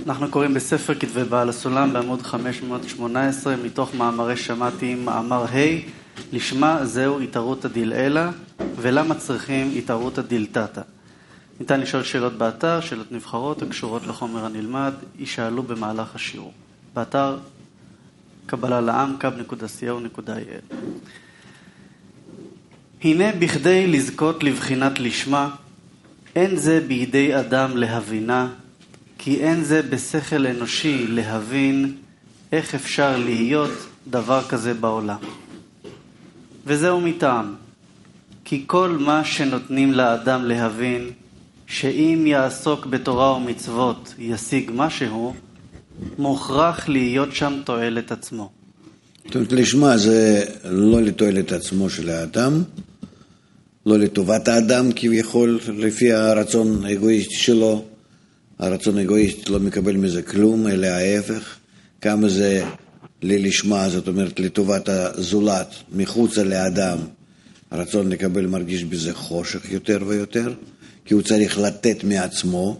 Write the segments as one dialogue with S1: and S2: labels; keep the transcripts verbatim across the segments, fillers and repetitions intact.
S1: אנחנו קוראים בספר כתבי בעל הסולם בעמוד חמש מאות שמונה עשרה מתוך מאמרי שמעתי מאמר ה' לשמה זהו התערותא דלעילא ולמה צריכים התערותא דלתתא. ניתן לשאול שאלות באתר, שאלות נבחרות הקשורות לחומר הנלמד, יישאלו במהלך השיעור. באתר קבלה לעם קו נקודה סי או נקודה איי אל. הנה בכדי לזכות לבחינת לשמה, אין זה בידי אדם להבינה, כי אין זה בשכל אנושי להבין איך אפשר להיות דבר כזה בעולם. וזהו מטעם, כי כל מה שנותנים לאדם להבין, שאם יעסוק בתורה ומצוות ישיג משהו, מוכרח להיות שם תועלת עצמו.
S2: זאת אומרת, לשמה זה לא לתועלת עצמו של האדם, לא לטובת האדם כביכול, לפי הרצון האגואיסטי שלו. הרצון האגואיסטי לא מקבל מזה כלום, אלא ההפך. כמה זה ללשמה, זאת אומרת, לטובת הזולת, מחוץ לאדם. הרצון לקבל מרגיש בזה חושך יותר ויותר, כי הוא צריך לתת מעצמו,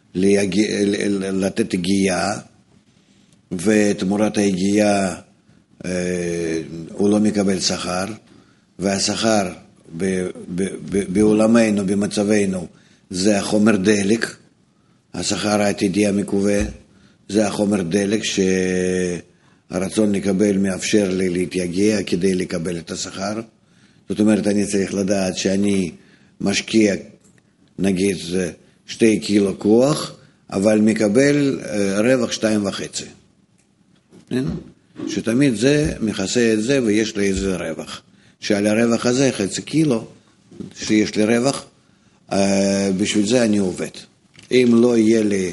S2: לתת הגיעה, ותמורת ההגיעה הוא לא מקבל שכר, והשכר בעולמנו, במצבנו, זה החומר דלק, השכר העתידי המקווה, זה החומר דלק שהרצון לקבל מאפשר לי להתייגע כדי לקבל את השכר. זאת אומרת, אני צריך לדעת שאני משקיע, נגיד, שתי קילו כוח, אבל מקבל רווח שתיים וחצי. שתמיד זה מכסה את זה ויש לי איזה רווח. שעל הרווח הזה, חצי קילו, שיש לי רווח, בשביל זה אני עובד. אם לא יהיה לי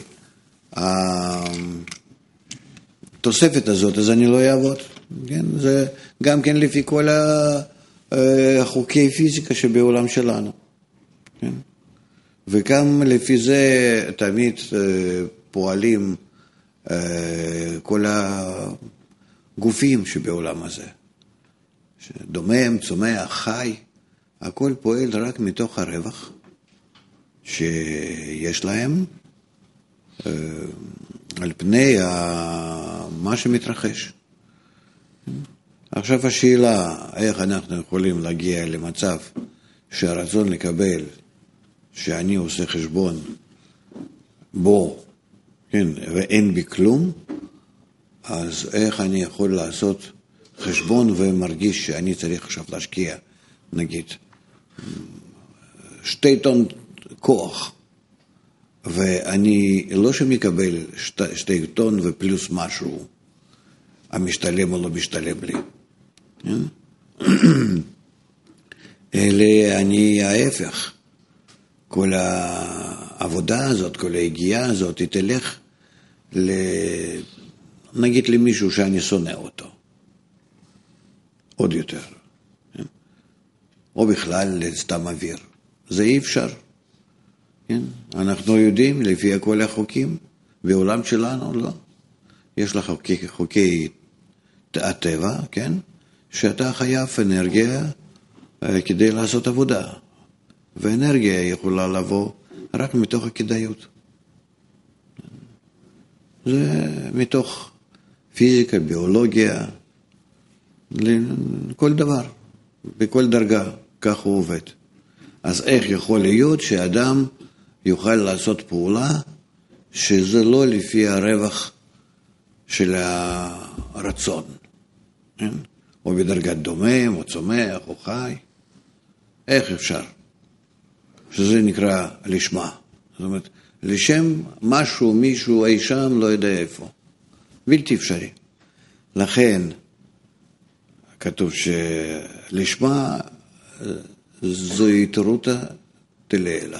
S2: התוספת הזאת, אז אני לא אעבוד. כן? זה גם כן לפי כל החוקי פיזיקה שבעולם שלנו. כן? וגם לפי זה תמיד פועלים כל הגופים שבעולם הזה. דומם, צומח, חי, הכל פועל רק מתוך הרווח שיש להם על פני מה שמתרחש. עכשיו השאלה, איך אנחנו יכולים להגיע למצב שהרצון לקבל, שאני עושה חשבון בו, כן, ואין בי כלום, אז איך אני יכול לעשות חשבון ומרגיש שאני צריך עכשיו להשקיע, נגיד, שתי טון כוח, ואני לא שמקבל שתי, שתי טון ופלוס משהו, המשתלם או לא משתלם לי. אלה אני ההפך. כל העבודה הזאת, כל ההגיעה הזאת, היא תלך, נגיד למישהו שאני שונא אותו. עוד יותר. או בכלל לסתם אוויר. זה אי אפשר. כן? אנחנו יודעים, לפי כל החוקים, בעולם שלנו לא. יש לך חוקי, חוקי הטבע, כן? שאתה חייב אנרגיה כדי לעשות עבודה. ואנרגיה יכולה לבוא רק מתוך הכדאיות. זה מתוך פיזיקה, ביולוגיה, כל דבר, בכל דרגה, כך הוא עובד. אז איך יכול להיות שאדם יוכל לעשות פעולה שזה לא לפי הרווח של הרצון, כן? או בדרגת דומם, או צומח, או חי. איך אפשר? שזה נקרא לשמה. זאת אומרת, לשם משהו, מישהו אי שם, לא יודע איפה. בלתי אפשרי. לכן, כתוב שלשמה זו התערותא דלעילא.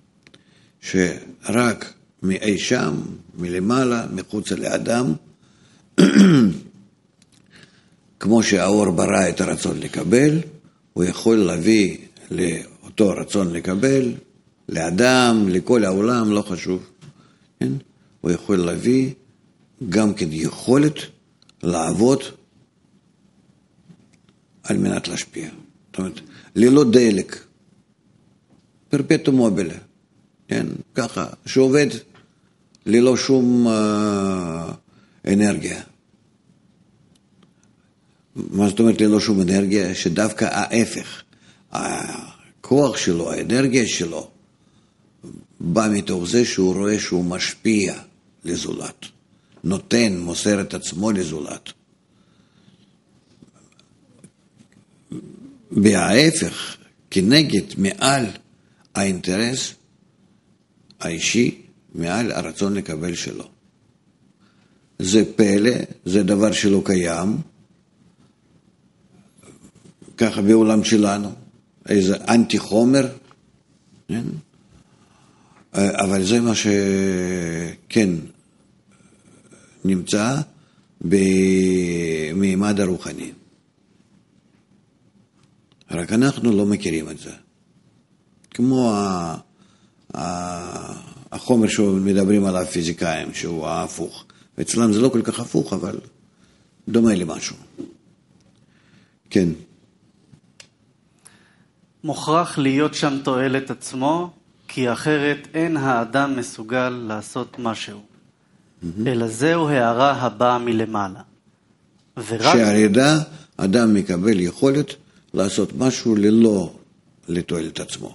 S2: שרק מאי שם, מלמעלה, מחוץ לאדם, כמו שהאור ברא את הרצון לקבל, הוא יכול להביא לאותו רצון לקבל, לאדם, לכל העולם, לא חשוב. כן? הוא יכול להביא גם כן יכולת לעבוד על מנת להשפיע. זאת אומרת, ללא דלק, פרפטום מובילה, כן? ככה, שעובד ללא שום אה, אנרגיה. מה זאת אומרת ללא שום אנרגיה? שדווקא ההפך, הכוח שלו, האנרגיה שלו, בא מתוך זה שהוא רואה שהוא משפיע לזולת, נותן, מוסר את עצמו לזולת. וההפך, כנגד, מעל האינטרס האישי, מעל הרצון לקבל שלו. זה פלא, זה דבר שלא קיים, ככה בעולם שלנו, איזה אנטי חומר, כן? אבל זה מה שכן נמצא במימד הרוחני. רק אנחנו לא מכירים את זה. כמו ה... החומר שמדברים עליו פיזיקאים, שהוא ההפוך. אצלם זה לא כל כך הפוך, אבל דומה למשהו. כן.
S1: מוכרח להיות שם תועלת עצמו, כי אחרת אין האדם מסוגל לעשות משהו. Mm-hmm. אלא זהו הערה הבאה מלמעלה. ורק...
S2: שהרידה, אדם מקבל יכולת לעשות משהו ללא לתועלת עצמו.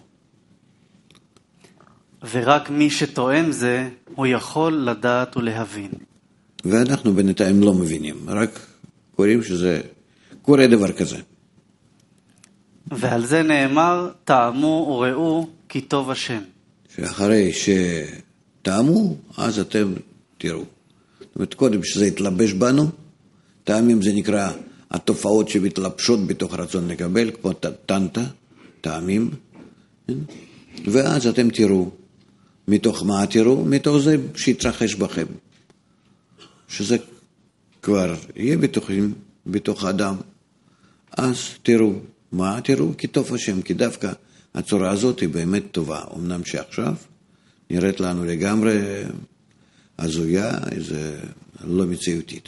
S1: ורק מי שטועם זה, הוא יכול לדעת ולהבין.
S2: ואנחנו בינתיים לא מבינים, רק קוראים שזה, קורה דבר כזה.
S1: ועל זה נאמר, טעמו וראו כי טוב השם.
S2: שאחרי שטעמו, אז אתם תראו. זאת אומרת, קודם שזה יתלבש בנו, טעמים זה נקרא התופעות שמתלבשות בתוך רצון לקבל, כמו טנטה, טעמים, ואז אתם תראו. מתוך מה תראו? מתוך זה שיתרחש בכם. שזה כבר יהיה בתוכם, בתוך האדם. אז תראו. מה תראו? כי טוב השם, כי דווקא הצורה הזאת היא באמת טובה. אמנם שעכשיו נראית לנו לגמרי הזויה, איזה לא מציאותית.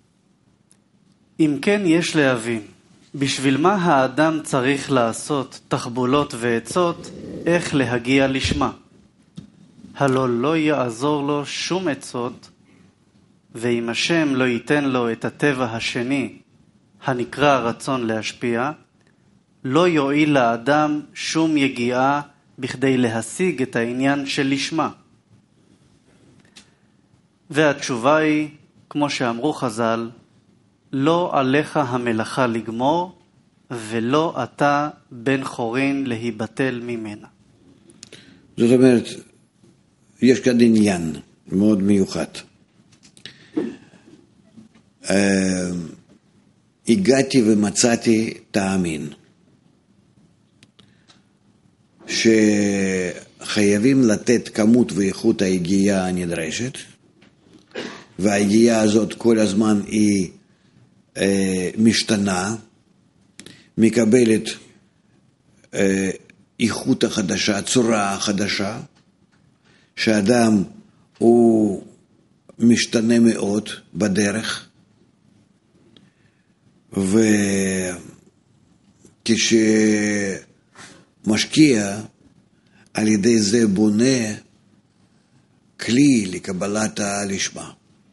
S1: אם כן יש להבין, בשביל מה האדם צריך לעשות תחבולות ועצות, איך להגיע לשמה? הלא לא יעזור לו שום עצות, ואם השם לא ייתן לו את הטבע השני, הנקרא רצון להשפיע, לא יועיל לאדם שום יגיעה בכדי להשיג את העניין של לשמה. והתשובה היא, כמו שאמרו חז"ל, לא עליך המלאכה לגמור, ולא אתה בן חורין להיבטל ממנה.
S2: זאת אומרת, יש כאן עניין מאוד מיוחד. הגעתי ומצאתי תאמין, שחייבים לתת כמות ואיכות ההגיעה הנדרשת, וההגיעה הזאת כל הזמן היא אה, משתנה, מקבלת אה, איכות החדשה, צורה החדשה, שאדם הוא משתנה מאוד בדרך, וכשמשקיע על ידי זה בונה כלי לקבלת הלשמה,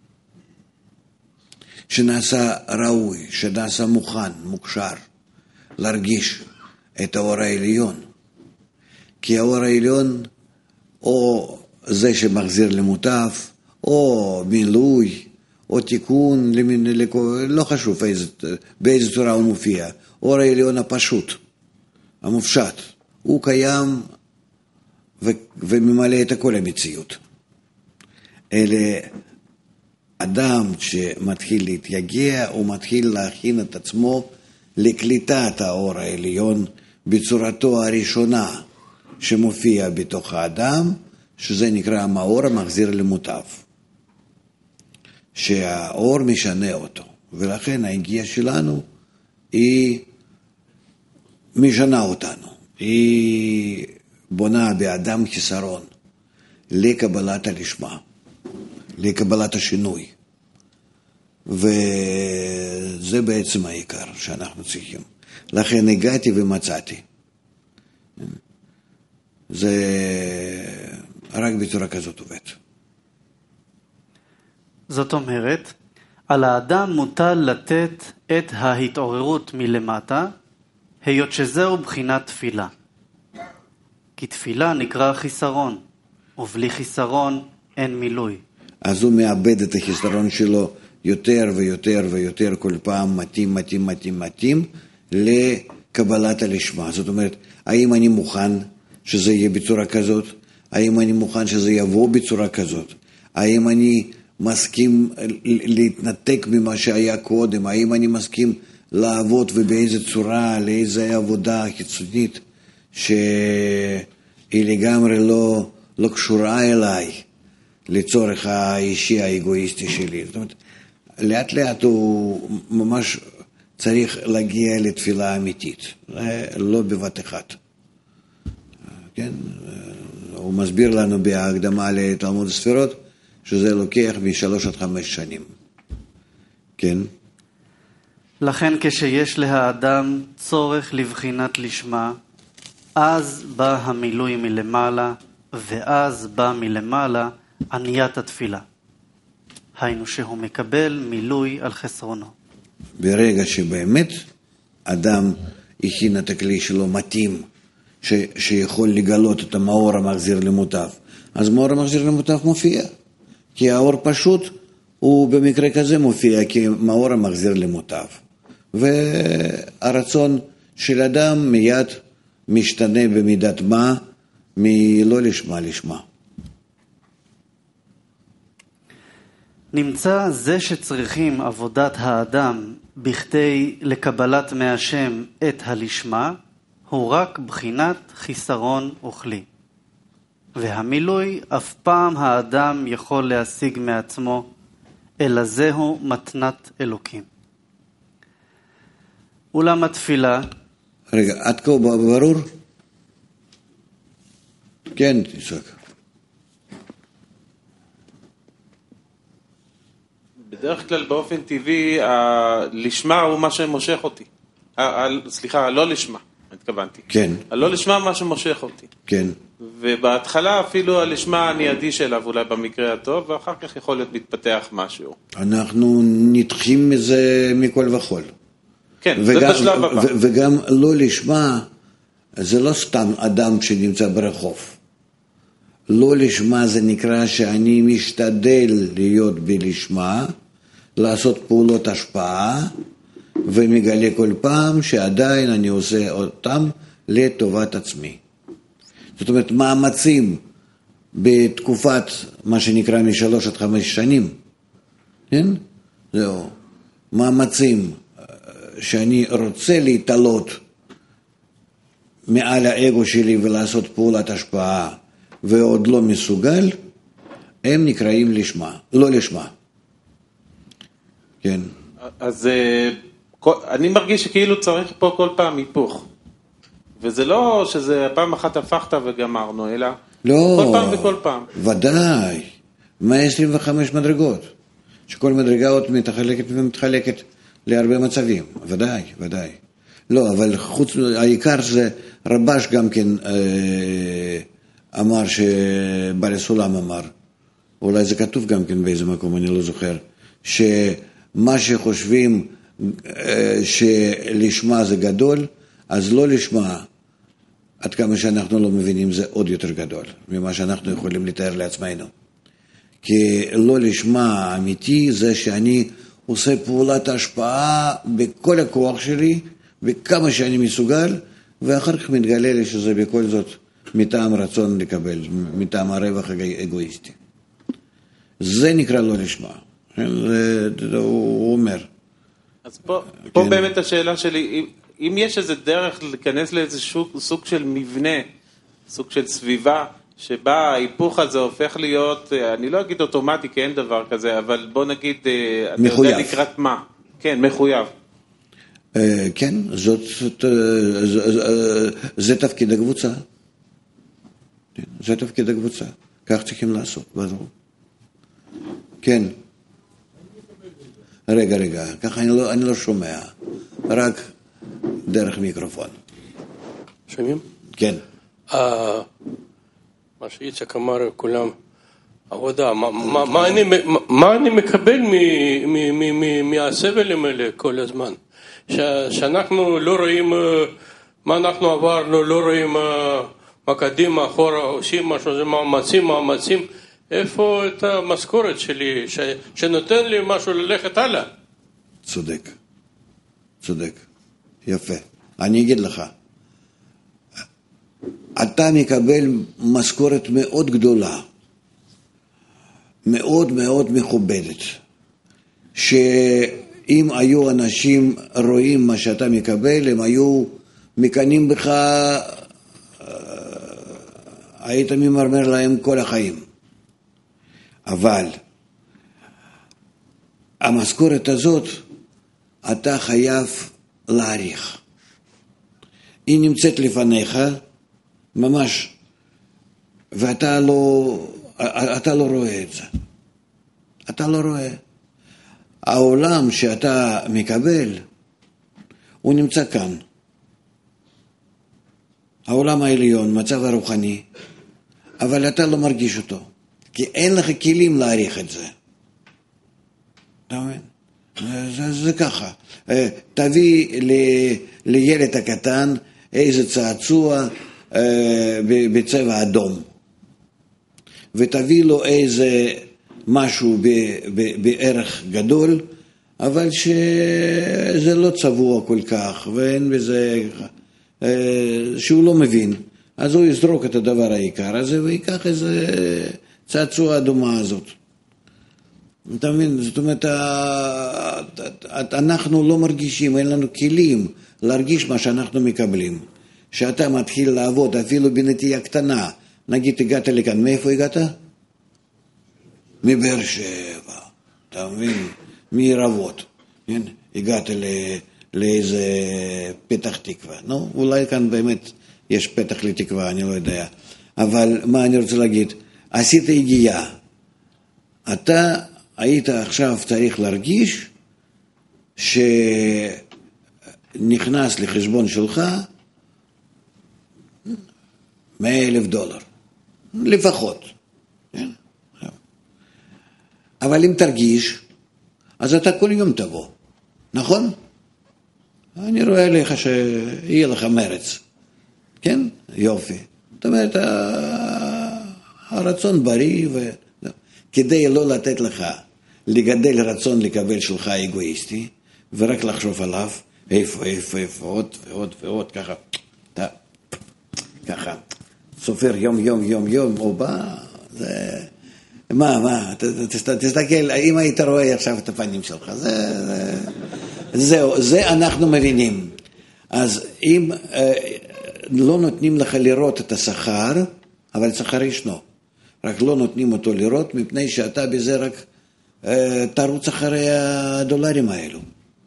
S2: שנעשה ראוי, שנעשה מוכן, מוכשר, להרגיש את האור העליון. כי האור העליון, או זה שמחזיר למוטף, או מילוי, או תיקון, לא חשוב איזה, באיזה צורה הוא מופיע. האור העליון הפשוט, המופשט, הוא קיים ו, וממלא את כל המציאות. אלה אדם שמתחיל להתייגע, הוא מתחיל להכין את עצמו לקליטת האור העליון בצורתו הראשונה שמופיע בתוך האדם, שזה נקרא המאור המחזיר למוטף. שהאור משנה אותו, ולכן ההגיעה שלנו היא משנה אותנו, היא בונה באדם חיסרון לקבלת הלשמה, לקבלת השינוי, וזה בעצם העיקר שאנחנו צריכים. לכן הגעתי ומצאתי. זה רק בצורה כזאת עובד.
S1: זאת אומרת, על האדם מוטל לתת את ההתעוררות מלמטה, היות שזהו בחינת תפילה. כי תפילה נקרא חיסרון, ובלי חיסרון אין מילוי.
S2: אז הוא מאבד את החיסרון שלו יותר ויותר ויותר, כל פעם מתאים, מתאים, מתאים, מתאים, לקבלת הלשמה. זאת אומרת, האם אני מוכן שזה יהיה בצורה כזאת? האם אני מוכן שזה יבוא בצורה כזאת? האם אני מסכים להתנתק ממה שהיה קודם? האם אני מסכים לעבוד ובאיזה צורה, לאיזה עבודה חיצונית שהיא לגמרי לא, לא קשורה אליי לצורך האישי האגואיסטי שלי? זאת אומרת, לאט לאט הוא ממש צריך להגיע לתפילה אמיתית, לא בבת אחת. כן? הוא מסביר לנו בהקדמה לתלמוד הספירות שזה לוקח משלוש עד חמש שנים. כן?
S1: לכן כשיש להאדם צורך לבחינת לשמה, אז בא המילוי מלמעלה, ואז בא מלמעלה עניית התפילה. היינו שהוא מקבל מילוי על חסרונו.
S2: ברגע שבאמת אדם הכין את הכלי שלו מתאים, ש, שיכול לגלות את המאור המחזיר למוטב, אז מאור המחזיר למוטב מופיע. כי האור פשוט הוא במקרה כזה מופיע כמאור המחזיר למוטב. והרצון של אדם מיד משתנה במידת מה, מלא לשמה לשמה.
S1: נמצא זה שצריכים עבודת האדם בכדי לקבלת מהשם את הלשמה, הוא רק בחינת חיסרון וכלי. והמילוי אף פעם האדם יכול להשיג מעצמו, אלא זהו מתנת אלוקים. אולם התפילה...
S2: רגע, עד כה ברור? כן, תשק.
S3: בדרך כלל באופן טבעי, לשמה הוא מה שמושך אותי. סליחה, לא לשמה, התכוונתי.
S2: כן.
S3: לא לשמה מה שמושך אותי.
S2: כן.
S3: ובהתחלה אפילו הלשמה אני אדיש אליו אולי במקרה הטוב, ואחר כך יכול להיות מתפתח משהו.
S2: אנחנו נדחים מזה מכל וכל.
S3: כן,
S2: וגם,
S3: זה בשלב הבא.
S2: ו- וגם לא לשמה, זה לא סתם אדם שנמצא ברחוב. לא לשמה זה נקרא שאני משתדל להיות בלשמה, לעשות פעולות השפעה, ומגלה כל פעם שעדיין אני עושה אותם לטובת עצמי. זאת אומרת, מאמצים בתקופת מה שנקרא משלוש עד חמש שנים, כן? זהו, מאמצים שאני רוצה להתעלות מעל האגו שלי ולעשות פעולת השפעה ועוד לא מסוגל, הם נקראים לשמה, לא לשמה. כן.
S3: אז אני מרגיש שכאילו צריך פה כל פעם היפוך. וזה לא שזה פעם אחת הפכת וגמרנו, אלא
S2: לא,
S3: כל פעם וכל פעם.
S2: ודאי, מאה עשרים וחמש מדרגות, שכל מדרגה עוד מתחלקת ומתחלקת להרבה מצבים, ודאי, ודאי. לא, אבל חוץ, העיקר זה רבש גם כן אה, אמר שבעל סולם אמר, אולי זה כתוב גם כן באיזה מקום, אני לא זוכר, שמה שחושבים אה, שלשמה זה גדול, אז לא לשמה, עד כמה שאנחנו לא מבינים, זה עוד יותר גדול ממה שאנחנו יכולים לתאר לעצמנו. כי לא לשמה אמיתי זה שאני עושה פעולת השפעה בכל הכוח שלי, בכמה שאני מסוגל, ואחר כך מתגלה לי שזה בכל זאת מטעם רצון לקבל, מטעם הרווח האגואיסטי. זה נקרא לא לשמה. הוא אומר.
S3: אז פה, פה כן. באמת השאלה שלי, אם יש איזה דרך להיכנס לאיזה סוג של מבנה, סוג של סביבה, שבה ההיפוך הזה הופך להיות, אני לא אגיד אוטומטי, כי אין דבר כזה, אבל בוא נגיד,
S2: מחויב.
S3: אתה יודע לקראת מה? כן, מחויב.
S2: כן, זאת, זה תפקיד הקבוצה. זה תפקיד הקבוצה. כך צריכים לעשות, ברור. כן. רגע, רגע, ככה אני לא, אני לא שומע. רק דרך מיקרופון.
S4: שומעים?
S2: כן.
S4: מה שאיצ'ק אמר, כולם עבודה, מה, מה, מה, אני, מה, מה אני מקבל מ, מ, מ, מ, מהסבלים האלה כל הזמן? ש, שאנחנו לא רואים מה אנחנו עברנו, לא רואים מה קדימה, אחורה, עושים משהו, זה מאמצים, מאמצים. איפה את המשכורת שלי, ש, שנותן לי משהו ללכת הלאה?
S2: צודק, צודק, יפה. אני אגיד לך, אתה מקבל משכורת מאוד גדולה, מאוד מאוד מכובדת, שאם היו אנשים רואים מה שאתה מקבל, הם היו מקנים בך, היית ממרמר להם כל החיים. אבל המשכורת הזאת אתה חייב להעריך. היא נמצאת לפניך, ממש, ואתה לא, אתה לא רואה את זה. אתה לא רואה. העולם שאתה מקבל, הוא נמצא כאן. העולם העליון, מצב הרוחני, אבל אתה לא מרגיש אותו. כי אין לך כלים להעריך את זה. אתה מבין? זה, זה ככה. תביא ל, לילד הקטן איזה צעצוע בצבע אדום. ותביא לו איזה משהו ב, ב, בערך גדול, אבל שזה לא צבוע כל כך, ואין בזה, שהוא לא מבין. אז הוא יזרוק את הדבר העיקר הזה, ויקח איזה צעצוע אדומה הזאת. אתה מבין? זאת אומרת, אנחנו לא מרגישים, אין לנו כלים להרגיש מה שאנחנו מקבלים. שאתה מתחיל לעבוד אפילו בנטייה קטנה, נגיד הגעת לכאן, מאיפה הגעת? מבאר שבע, אתה מבין? מערבות. הגעת לאיזה פתח תקווה. נו, אולי כאן באמת יש פתח לתקווה, אני לא יודע. אבל מה אני רוצה להגיד? עשית הגיעה. אתה היית עכשיו צריך להרגיש שנכנס לחשבון שלך מאה אלף דולר. לפחות. אבל אם תרגיש, אז אתה כל יום תבוא. נכון? אני רואה לך שיהיה לך מרץ. כן? יופי. זאת אומרת, הרצון בריא, ו... כדי לא לתת לך לגדל רצון לקבל שלך אגואיסטי, ורק לחשוב עליו, איפה, איפה, איפה, עוד ועוד ועוד, ככה, אתה, ככה, סופר יום, יום, יום, יום, או בא, זה... מה, מה, תסתכל, אם היית רואה עכשיו את הפנים שלך, זה, זהו, זה אנחנו מבינים. אז אם לא נותנים לך לראות את השכר, אבל שכר ישנו, רק לא נותנים אותו לראות, מפני שאתה בזה רק תרוץ אחרי הדולרים האלו.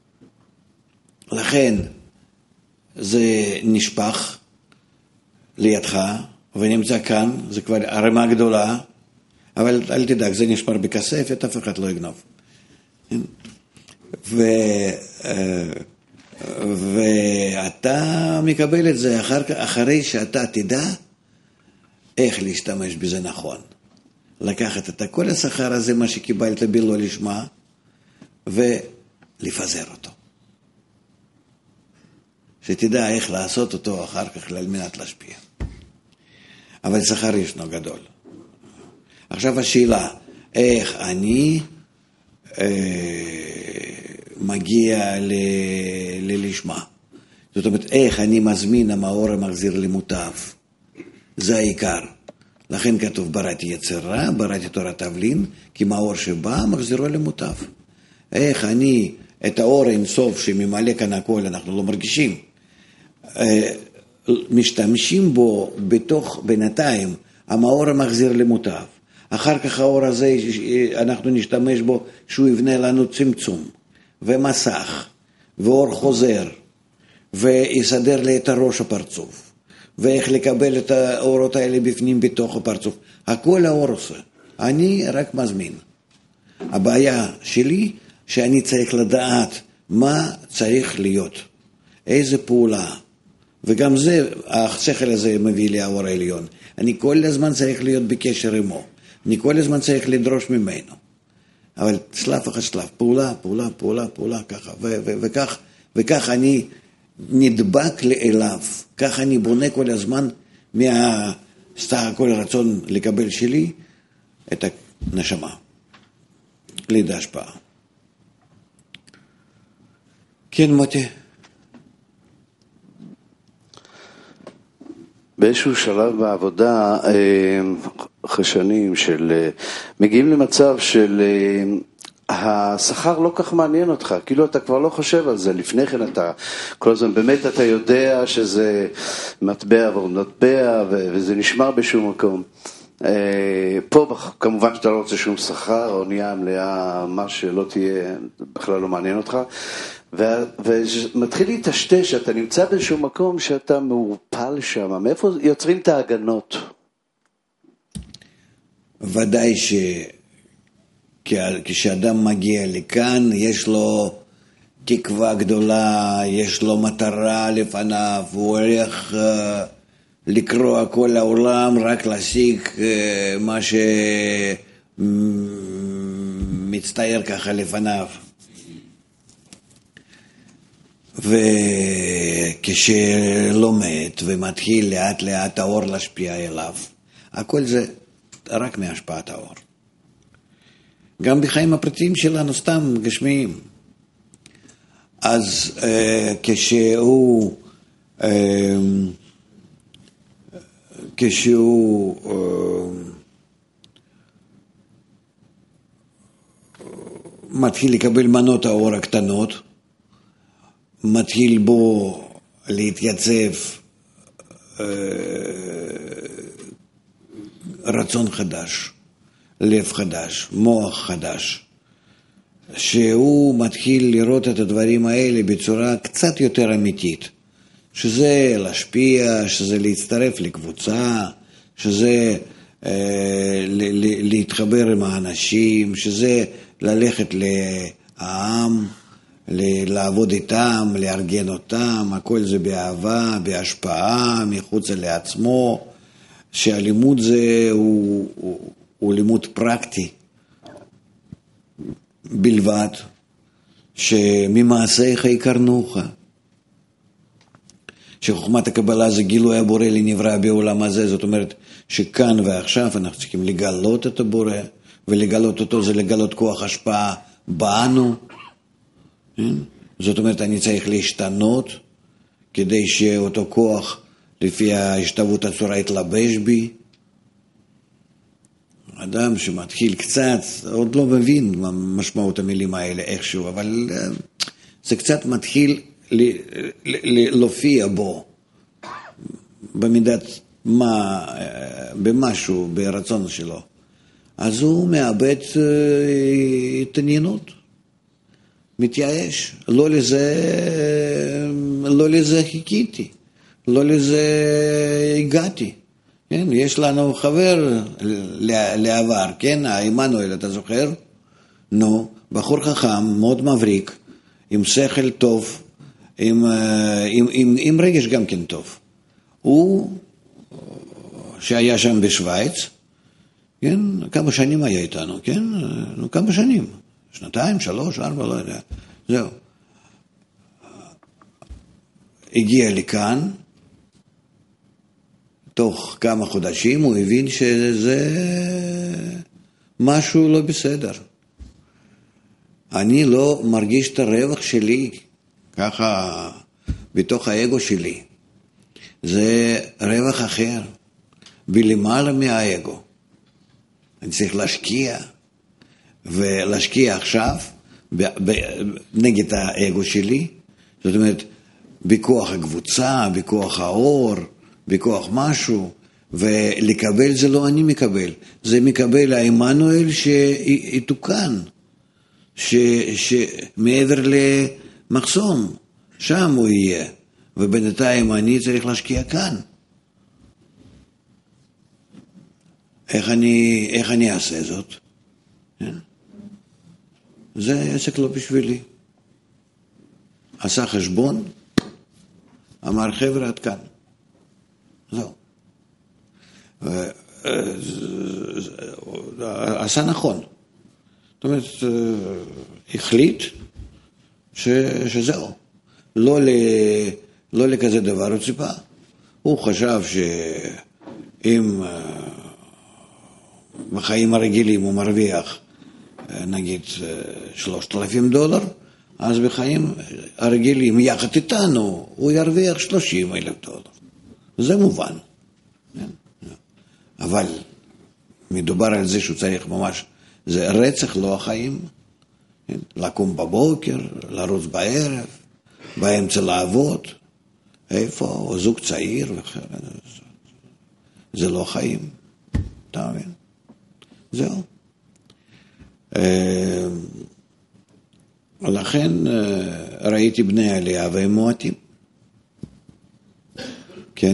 S2: לכן זה נשפך לידך, ונמצא כאן, זה כבר הרמה גדולה, אבל אל תדאג, זה נשמר בכספת, אף אחד לא יגנוב. ו... ואתה מקבל את זה אחר... אחרי שאתה תדע איך להשתמש בזה נכון. לקחת את כל השכר הזה, מה שקיבלת בלא לשמה, ולפזר אותו. שתדע איך לעשות אותו אחר כך על מנת להשפיע. אבל שכר ישנו גדול. עכשיו השאלה, איך אני אה, מגיע ל, ללשמה? זאת אומרת, איך אני מזמין המאור המחזיר למוטב? זה העיקר. לכן כתוב, בראתי יצר רע, בראתי תורת תבלין, כי מאור שבא מחזירו למוטב. איך אני, את האור אינסוף שממלא כאן הכל, אנחנו לא מרגישים, אה, משתמשים בו בתוך בינתיים, המאור המחזיר למוטב. אחר כך האור הזה, אנחנו נשתמש בו, שהוא יבנה לנו צמצום, ומסך, ואור חוזר, ויסדר לי את הראש הפרצוף, ואיך לקבל את האורות האלה בפנים בתוך הפרצוף. הכל האור עושה. אני רק מזמין. הבעיה שלי, שאני צריך לדעת מה צריך להיות, איזה פעולה. וגם זה, השכל הזה מביא לי האור העליון. אני כל הזמן צריך להיות בקשר עמו. אני כל הזמן צריך לדרוש ממנו. אבל שלב אחר שלב, פעולה, פעולה, פעולה, פעולה, ככה, ו- ו- וכך, וכך אני נדבק לאליו, כך אני בונה כל הזמן מהסך הכל הרצון לקבל שלי את הנשמה, לידי השפעה. כן, מוטי.
S5: באיזשהו שלב בעבודה, אחרי שנים של, מגיעים למצב של השכר לא כך מעניין אותך, כאילו אתה כבר לא חושב על זה, לפני כן אתה, כל הזמן באמת אתה יודע שזה מטבע ועוד מטבע וזה נשמר בשום מקום. פה כמובן שאתה לא רוצה שום שכר, אונייה מלאה, מה שלא תהיה, בכלל לא מעניין אותך. ומתחיל להתשתש, אתה נמצא באיזשהו מקום שאתה מעורפל שם, מאיפה יוצרים את ההגנות?
S2: ודאי שכשאדם מגיע לכאן, יש לו תקווה גדולה, יש לו מטרה לפניו, הוא הולך לקרוא כל העולם, רק להשיג מה שמצטייר ככה לפניו. וכשלומד ומתחיל לאט לאט האור להשפיע אליו, הכל זה רק מהשפעת האור. גם בחיים הפרטיים שלנו סתם גשמיים. אז אה, כשהוא אה, כשהוא אה, מתחיל לקבל מנות האור הקטנות, מתחיל בו להתייצב אה, רצון חדש, לב חדש, מוח חדש, שהוא מתחיל לראות את הדברים האלה בצורה קצת יותר אמיתית, שזה להשפיע, שזה להצטרף לקבוצה, שזה אה, ל- ל- להתחבר עם האנשים, שזה ללכת לעם, לעבוד איתם, לארגן אותם, הכל זה באהבה, בהשפעה, מחוץ לעצמו, שהלימוד זה הוא, הוא, הוא לימוד פרקטי בלבד, שממעשיך יקרנוך, שחוכמת הקבלה זה גילוי הבורא לנברא בעולם הזה, זאת אומרת שכאן ועכשיו אנחנו צריכים לגלות את הבורא, ולגלות אותו זה לגלות כוח השפעה בנו, זאת אומרת, אני צריך להשתנות כדי שאותו כוח לפי ההשתוות הצורה יתלבש בי. אדם שמתחיל קצת, עוד לא מבין מה משמעות המילים האלה איכשהו, אבל זה קצת מתחיל להופיע בו במידת מה, במשהו, ברצון שלו. אז הוא מאבד התעניינות. מתייאש, לא לזה, לא לזה חיכיתי, לא לזה הגעתי. כן? יש לנו חבר לעבר, כן? עמנואל, אתה זוכר? נו, בחור חכם, מאוד מבריק, עם שכל טוב, עם, עם, עם, עם רגש גם כן טוב. הוא, שהיה שם בשוויץ, כן? כמה שנים היה איתנו, כן? נו, כמה שנים. שנתיים, שלוש, ארבע, לא יודע. זהו. הגיע לכאן, תוך כמה חודשים הוא הבין שזה משהו לא בסדר. אני לא מרגיש את הרווח שלי, ככה בתוך האגו שלי. זה רווח אחר, בלמעלה מהאגו. אני צריך להשקיע. ולהשקיע עכשיו ב- ב- נגד האגו שלי, זאת אומרת, בכוח הקבוצה, בכוח האור, בכוח משהו, ולקבל זה לא אני מקבל, זה מקבל העמנואל שיתוקן, שמעבר למחסום, שם הוא יהיה, ובינתיים אני צריך להשקיע כאן. איך אני, איך אני אעשה זאת? זה עסק לא בשבילי. עשה חשבון, אמר חבר'ה עד כאן. זהו. עשה נכון. זאת אומרת, החליט ש, שזהו. לא, ל, לא לכזה דבר הוא ציפה. הוא חשב שאם בחיים הרגילים הוא מרוויח, נגיד, שלושת אלפים דולר, אז בחיים הרגילים יחד איתנו הוא ירוויח שלושים אלף דולר. זה מובן. אבל מדובר על זה שהוא צריך ממש, זה רצח לא החיים, לקום בבוקר, לרוץ בערב, באמצע לעבוד, איפה, זוג צעיר, זה לא חיים, אתה מבין? זהו. לכן ראיתי בני עלייה והם מועטים. כן.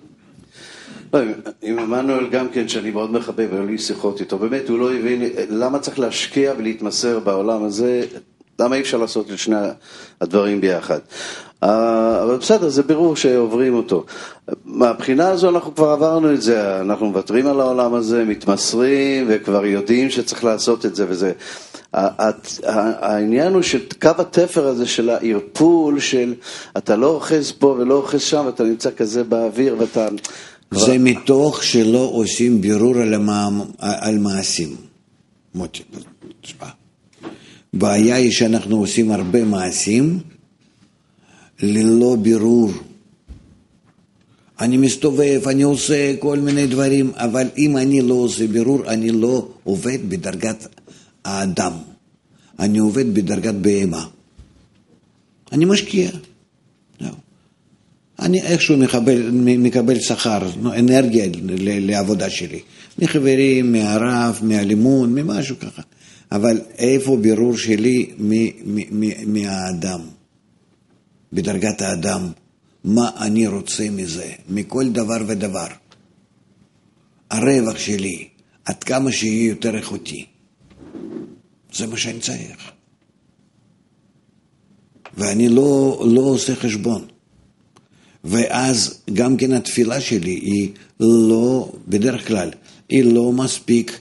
S5: עם עמנואל גם כן, שאני מאוד מחבב, היו לי שיחות איתו, באמת הוא לא הבין למה צריך להשקיע ולהתמסר בעולם הזה, למה אי אפשר לעשות את שני הדברים ביחד. אבל בסדר, זה ברור שעוברים אותו. מהבחינה הזו אנחנו כבר עברנו את זה, אנחנו מוותרים על העולם הזה, מתמסרים וכבר יודעים שצריך לעשות את זה וזה. העניין הוא של קו התפר הזה של הערפול, של אתה לא אוחז פה ולא אוחז שם, ואתה נמצא כזה באוויר ואתה...
S2: זה מתוך שלא עושים בירור על, המע... על מעשים. מוטי, תשמע. בעיה היא שאנחנו עושים הרבה מעשים ללא בירור. אני מסתובב, אני עושה כל מיני דברים, אבל אם אני לא עושה בירור, אני לא עובד בדרגת האדם. אני עובד בדרגת בהמה. אני משקיע. אני איכשהו מקבל, מקבל שכר, אנרגיה לעבודה שלי. מחברים, מהרב, מהלימון, ממשהו ככה. אבל איפה בירור שלי מהאדם? בדרגת האדם. מה אני רוצה מזה? מכל דבר ודבר. הרווח שלי, עד כמה שיהיה יותר איכותי. זה מה שאני צריך. ואני לא, לא עושה חשבון. ואז גם כן התפילה שלי היא לא, בדרך כלל, היא לא מספיק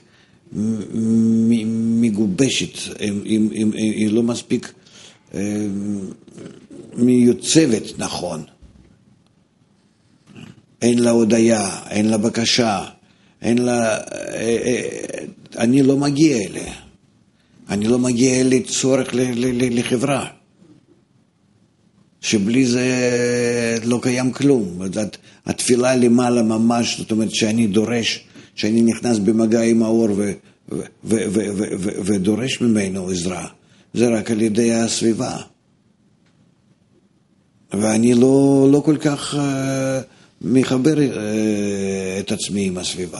S2: מגובשת, היא לא מספיק מיוצבת נכון. אין לה הודיה, אין לה בקשה, אין לה, אני לא מגיע אליה. אני לא מגיע אליה צורך לחברה. שבלי זה לא קיים כלום. התפילה למעלה ממש, זאת אומרת שאני דורש, שאני נכנס במגע עם האור ו, ו, ו, ו, ו, ו, ודורש ממנו עזרה, זה רק על ידי הסביבה. ואני לא, לא כל כך uh, מחבר uh, את עצמי עם הסביבה.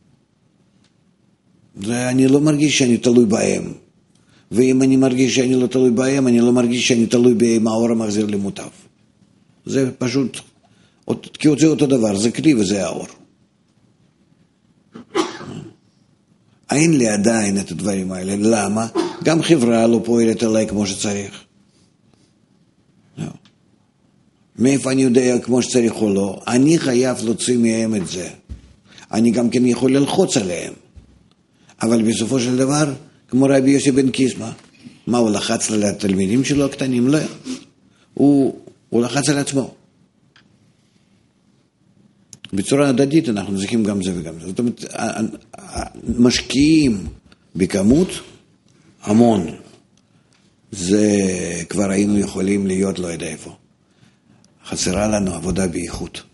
S2: ואני לא מרגיש שאני תלוי בהם. ואם אני מרגיש שאני לא תלוי בהם, אני לא מרגיש שאני תלוי בהם האור המחזיר למוטב. זה פשוט, כי זה אותו דבר, זה כלי וזה האור. אין לי עדיין את הדברים האלה. למה? גם חברה לא פועלת עליי כמו שצריך. מאיפה אני יודע כמו שצריך או לא? אני חייב להוציא מהם את זה. אני גם כן יכול ללחוץ עליהם. אבל בסופו של דבר, כמו רבי יוסי בן קיסמא, מה הוא לחץ על התלמידים שלו הקטנים? לא. הוא, הוא לחץ על עצמו. בצורה הדדית אנחנו צריכים גם זה וגם זה. זאת אומרת, משקיעים בכמות המון. זה כבר היינו יכולים להיות לא יודע איפה. חסרה לנו עבודה באיכות.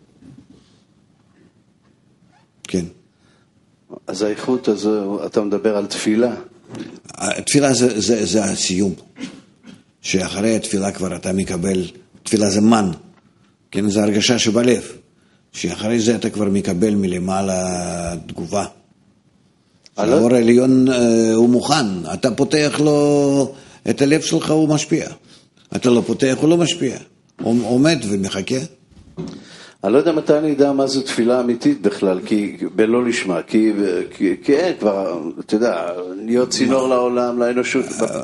S2: כן.
S5: אז האיכות הזו, אתה מדבר על תפילה.
S2: התפילה זה, זה, זה הסיום. שאחרי התפילה כבר אתה מקבל, תפילה זה מן. כן, זה הרגשה שבלב. שאחרי זה אתה כבר מקבל מלמעלה תגובה. האור העליון הוא מוכן. אתה פותח לו, את הלב שלך הוא משפיע. אתה לא פותח, הוא לא משפיע. הוא עומד ומחכה.
S5: אני לא יודע מתי אני יודע מה זו תפילה אמיתית בכלל, כי בלא לשמה, כי, כי, כי אין כבר, אתה יודע, להיות צינור לעולם, לאנושות.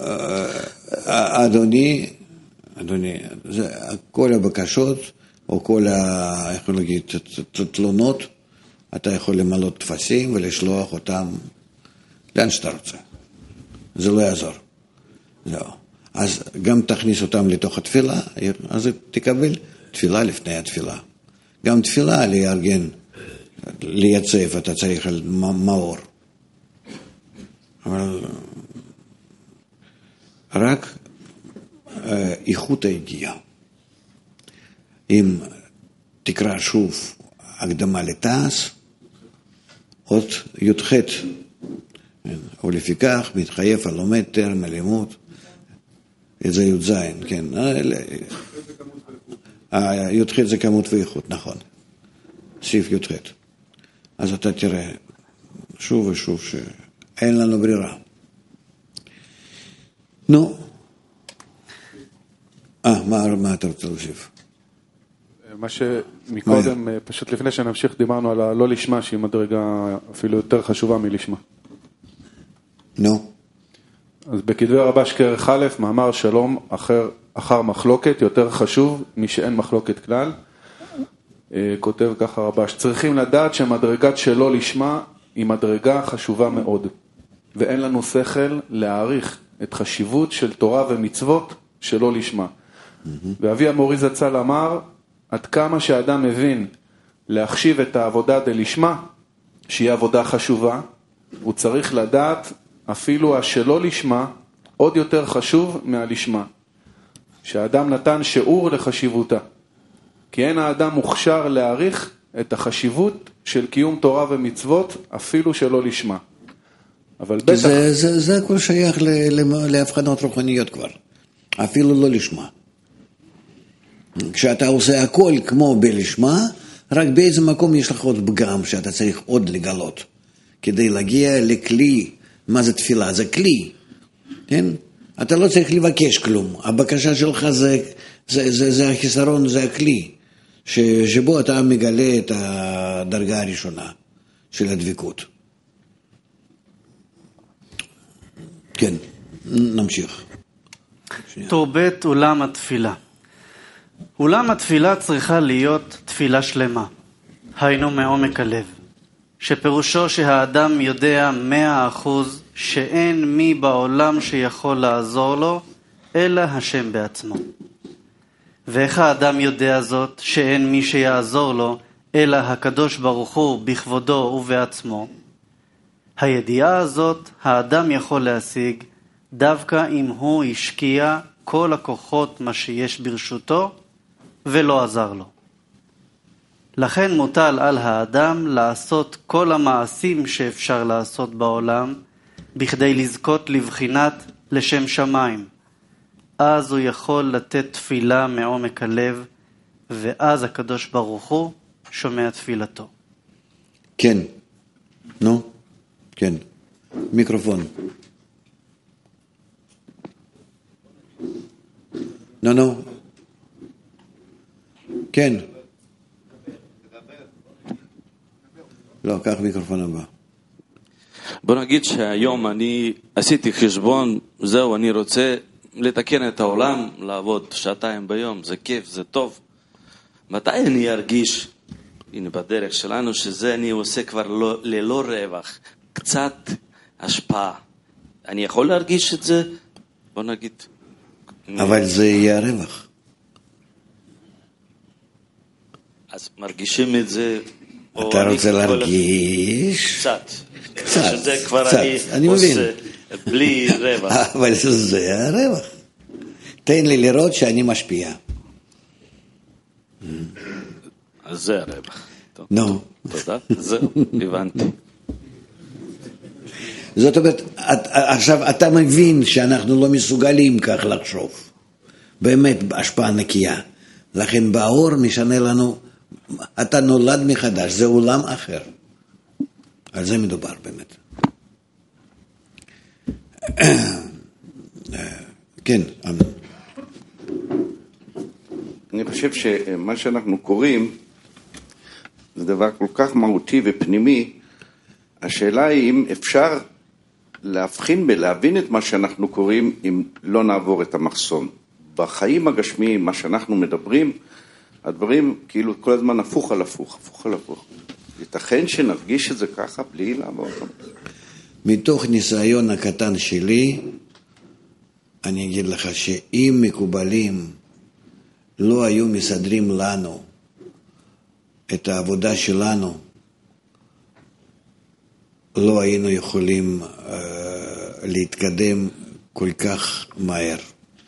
S2: אדוני, אדוני, זה, כל הבקשות, או כל ה, איך נגיד, תלונות, אתה יכול למלא תפסים ולשלוח אותם לאן שאתה רוצה. זה לא יעזור. לא. אז גם תכניס אותם לתוך התפילה, אז תקבל תפילה לפני התפילה. גם תפילה לארגן, לייצב, אתה צריך על מאור. אבל רק איכות היגיעה. אם תקרא שוב הקדמה לתעש, עוד י"ח, ולפיכך מתחייב הלומד טרם הלימוד, זה י"ז, כן. י"ח זה כמות ואיכות, נכון. סעיף י"ח. אז אתה תראה שוב ושוב שאין לנו ברירה. נו. אה, מה, מה אתה רוצה להוסיף?
S6: מה שמקודם, פשוט לפני שנמשיך, דיברנו על הלא לשמה, שהיא מדרגה אפילו יותר חשובה מלשמה.
S2: נו.
S6: אז בכתבי רבש כרך א', מאמר שלום אחר, אחר מחלוקת, יותר חשוב משאין מחלוקת כלל. כותב ככה רבש, צריכים לדעת שמדרגת שלא לשמה היא מדרגה חשובה מאוד, ואין לנו שכל להעריך את חשיבות של תורה ומצוות שלא לשמה. ואבי המורי זצ"ל אמר, עד כמה שאדם מבין להחשיב את העבודה דלשמה, שהיא עבודה חשובה, הוא צריך לדעת אפילו השלא לשמה עוד יותר חשוב מהלשמה. שהאדם נתן שיעור לחשיבותה. כי אין האדם מוכשר להעריך את החשיבות של קיום תורה ומצוות אפילו שלא לשמה. אבל בטח...
S2: זה, זה, זה הכל שייך להבחנות רוחניות כבר. אפילו לא לשמה. כשאתה עושה הכל כמו בלשמה, רק באיזה מקום יש לך עוד פגם שאתה צריך עוד לגלות. כדי להגיע לכלי, מה זה תפילה? זה כלי. כן? אתה לא צריך לבקש כלום. הבקשה שלך זה, זה, זה, זה החיסרון, זה הכלי. ש, שבו אתה מגלה את הדרגה הראשונה של הדבקות. כן, נמשיך.
S1: טור ב' אולם התפילה. אולם התפילה צריכה להיות תפילה שלמה, היינו מעומק הלב, שפירושו שהאדם יודע מאה אחוז שאין מי בעולם שיכול לעזור לו, אלא השם בעצמו. ואיך האדם יודע זאת שאין מי שיעזור לו, אלא הקדוש ברוך הוא בכבודו ובעצמו? הידיעה הזאת האדם יכול להשיג דווקא אם הוא השקיע כל הכוחות מה שיש ברשותו ולא עזר לו. לכן מוטל על האדם לעשות כל המעשים שאפשר לעשות בעולם בכדי לזכות לבחינת לשם שמיים. אז הוא יכול לתת תפילה מעומק הלב, ואז הקדוש ברוך הוא שומע תפילתו.
S2: כן. נו? כן. מיקרופון. נו, נו. כן. לא, קח מיקרופון הבא.
S7: בוא נגיד שהיום אני עשיתי חשבון, זהו, אני רוצה לתקן את העולם, לעבוד שעתיים ביום, זה כיף, זה טוב. מתי אני ארגיש, הנה בדרך שלנו, שזה אני עושה כבר לא, ללא רווח, קצת השפעה. אני יכול להרגיש את זה? בוא נגיד.
S2: אבל זה יהיה הרווח.
S7: אז מרגישים את זה...
S2: אתה רוצה להרגיש?
S7: קצת.
S2: קצת,
S7: שזה כבר
S2: קצת,
S7: אני,
S2: אני
S7: עושה
S2: מבין.
S7: בלי רווח.
S2: אבל זה הרווח. תן לי לראות שאני משפיע.
S7: אז זה הרווח.
S2: נו.
S7: תודה, זהו, הבנתי.
S2: זאת אומרת, עכשיו אתה מבין שאנחנו לא מסוגלים כך לחשוב. באמת השפעה נקייה. לכן באור משנה לנו, אתה נולד מחדש, זה עולם אחר. על זה מדובר באמת. כן, אמנון.
S8: אני חושב שמה שאנחנו קוראים זה דבר כל כך מהותי ופנימי. השאלה היא אם אפשר להבחין ולהבין את מה שאנחנו קוראים אם לא נעבור את המחסום. בחיים הגשמיים, מה שאנחנו מדברים, הדברים כאילו כל הזמן הפוך על הפוך, הפוך על הפוך. ייתכן שנרגיש את זה ככה בלי לעבור.
S2: מתוך ניסיון הקטן שלי, אני אגיד לך שאם מקובלים לא היו מסדרים לנו את העבודה שלנו, לא היינו יכולים uh, להתקדם כל כך מהר.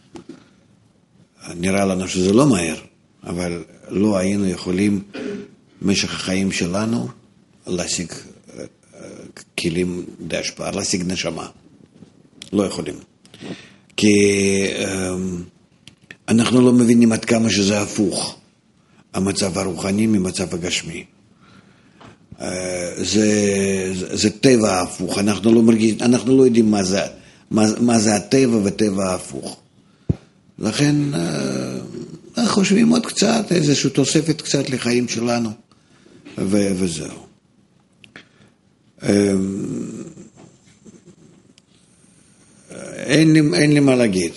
S2: נראה לנו שזה לא מהר, אבל לא היינו יכולים במשך החיים שלנו להשיג uh, כלים די השפעה, להשיג נשמה. לא יכולים. כי uh, אנחנו לא מבינים עד כמה שזה הפוך, המצב הרוחני ממצב הגשמי. זה, זה, זה טבע הפוך, אנחנו לא מרגישים, אנחנו לא יודעים מה זה, מה, מה זה הטבע וטבע הפוך. לכן אנחנו חושבים עוד קצת, איזושהי תוספת קצת לחיים שלנו, ו, וזהו. אין לי, אין לי מה להגיד.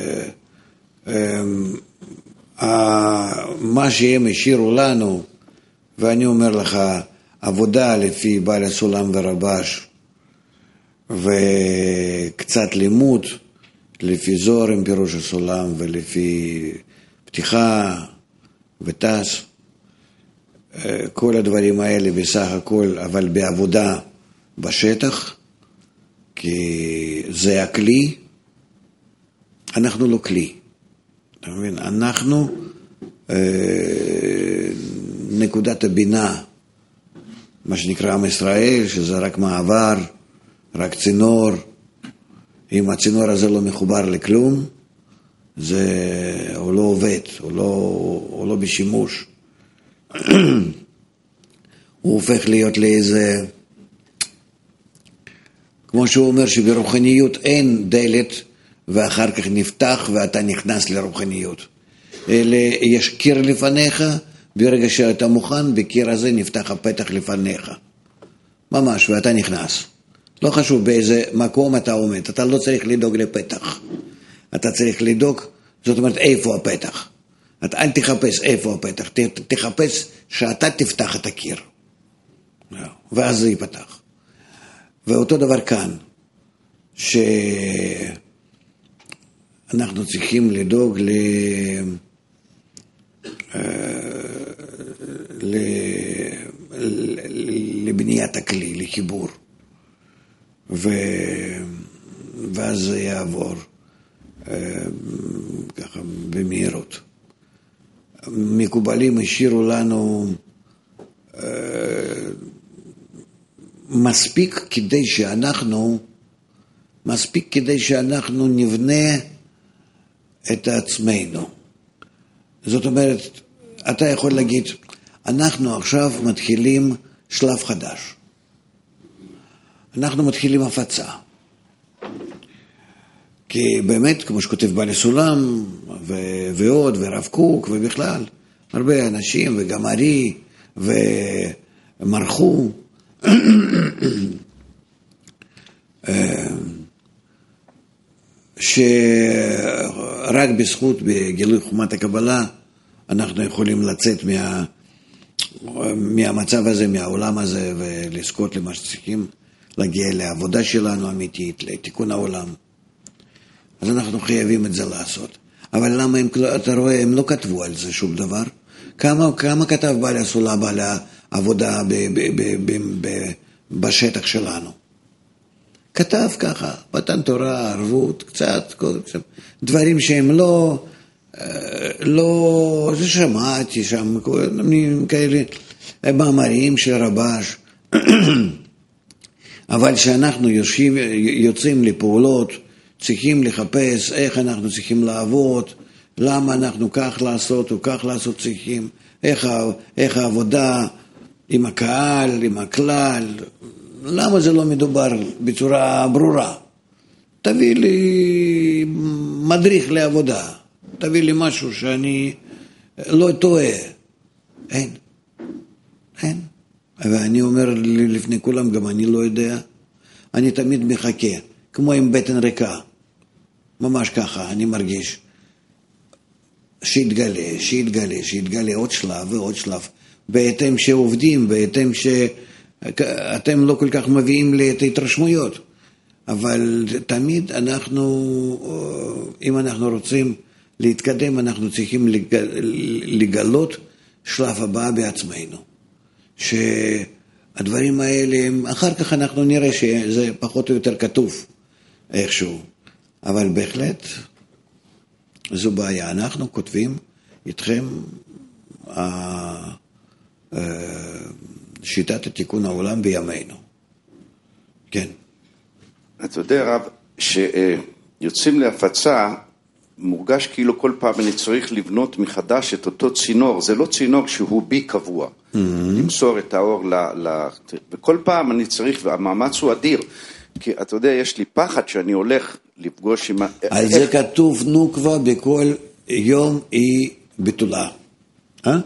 S2: מה שהם השאירו לנו, ואני אומר לך, עבודה לפי בעל הסולם ורבש, וקצת לימוד לפי זוהר עם פירוש הסולם, ולפי פתיחה וטס, כל הדברים האלה בסך הכל, אבל בעבודה בשטח, כי זה הכלי, אנחנו לא כלי. אתה מבין? אנחנו אה, נקודת הבינה, מה שנקרא עם ישראל, שזה רק מעבר, רק צינור. אם הצינור הזה לא מחובר לכלום, זה, הוא לא עובד, הוא לא, הוא לא בשימוש. הוא הופך להיות לאיזה, כמו שהוא אומר שברוחניות אין דלת, ואחר כך נפתח ואתה נכנס לרוחניות. אלא יש קיר לפניך, ברגע שאתה מוכן, בקיר הזה נפתח הפתח לפניך. ממש, ואתה נכנס. לא חשוב באיזה מקום אתה עומד, אתה לא צריך לדאוג לפתח. אתה צריך לדאוג, זאת אומרת, איפה הפתח. אתה אל תחפש איפה הפתח, תחפש שאתה תפתח את הקיר. ואז זה ייפתח. ואותו דבר כאן, שאנחנו צריכים לדאוג ל... לבניית הכלי, לחיבור, ו... ואז זה יעבור ככה במהירות. מקובלים השאירו לנו מספיק כדי שאנחנו מספיק כדי שאנחנו נבנה את עצמנו. זאת אומרת, אתה יכול להגיד, אנחנו עכשיו מתחילים שלב חדש. אנחנו מתחילים הפצה. כי באמת, כמו שכותב בעל הסולם, ו- ועוד, ורב קוק, ובכלל, הרבה אנשים, וגם ארי, ומרחו, שרק בזכות, בגילוי חומת הקבלה, אנחנו יכולים לצאת מה, מהמצב הזה, מהעולם הזה, ולזכות למה שצריכים, להגיע לעבודה שלנו אמיתית, לתיקון העולם. אז אנחנו חייבים את זה לעשות. אבל למה הם, אתה רואה, הם לא כתבו על זה שום דבר? כמה, כמה כתב בעל הסולם על העבודה ב, ב, ב, ב, ב, בשטח שלנו? כתב ככה, מתן תורה, ערבות, קצת, דברים שהם לא, לא, זה שמעתי שם, כאלה מאמרים של רבש, אבל שאנחנו יושבים, יוצאים לפעולות, צריכים לחפש איך אנחנו צריכים לעבוד, למה אנחנו כך לעשות או כך לעשות צריכים, איך, איך העבודה עם הקהל, עם הכלל, למה זה לא מדובר בצורה ברורה? תביא לי מדריך לעבודה, תביא לי משהו שאני לא טועה. אין, אין. ואני אומר לפני כולם, גם אני לא יודע, אני תמיד מחכה, כמו עם בטן ריקה, ממש ככה, אני מרגיש, שיתגלה, שיתגלה, שיתגלה עוד שלב ועוד שלב, בהתאם שעובדים, בהתאם שאתם לא כל כך מביאים לי את ההתרשמויות. אבל תמיד אנחנו, אם אנחנו רוצים להתקדם, אנחנו צריכים לגלות שלב הבא בעצמנו. שהדברים האלה, אחר כך אנחנו נראה שזה פחות או יותר כתוב איכשהו. אבל בהחלט זו בעיה. אנחנו כותבים איתכם שיטת התיקון העולם בימינו. כן.
S8: אתה יודע רב, שיוצאים להפצה, מורגש כאילו כל פעם אני צריך לבנות מחדש את אותו צינור, זה לא צינור שהוא בי קבוע, mm-hmm. למסור את האור, ל, ל, וכל פעם אני צריך, והמאמץ הוא אדיר, כי אתה יודע, יש לי פחד שאני הולך לפגוש עם...
S2: על איך... זה כתוב נוקבה בכל יום היא ביטולה, אה?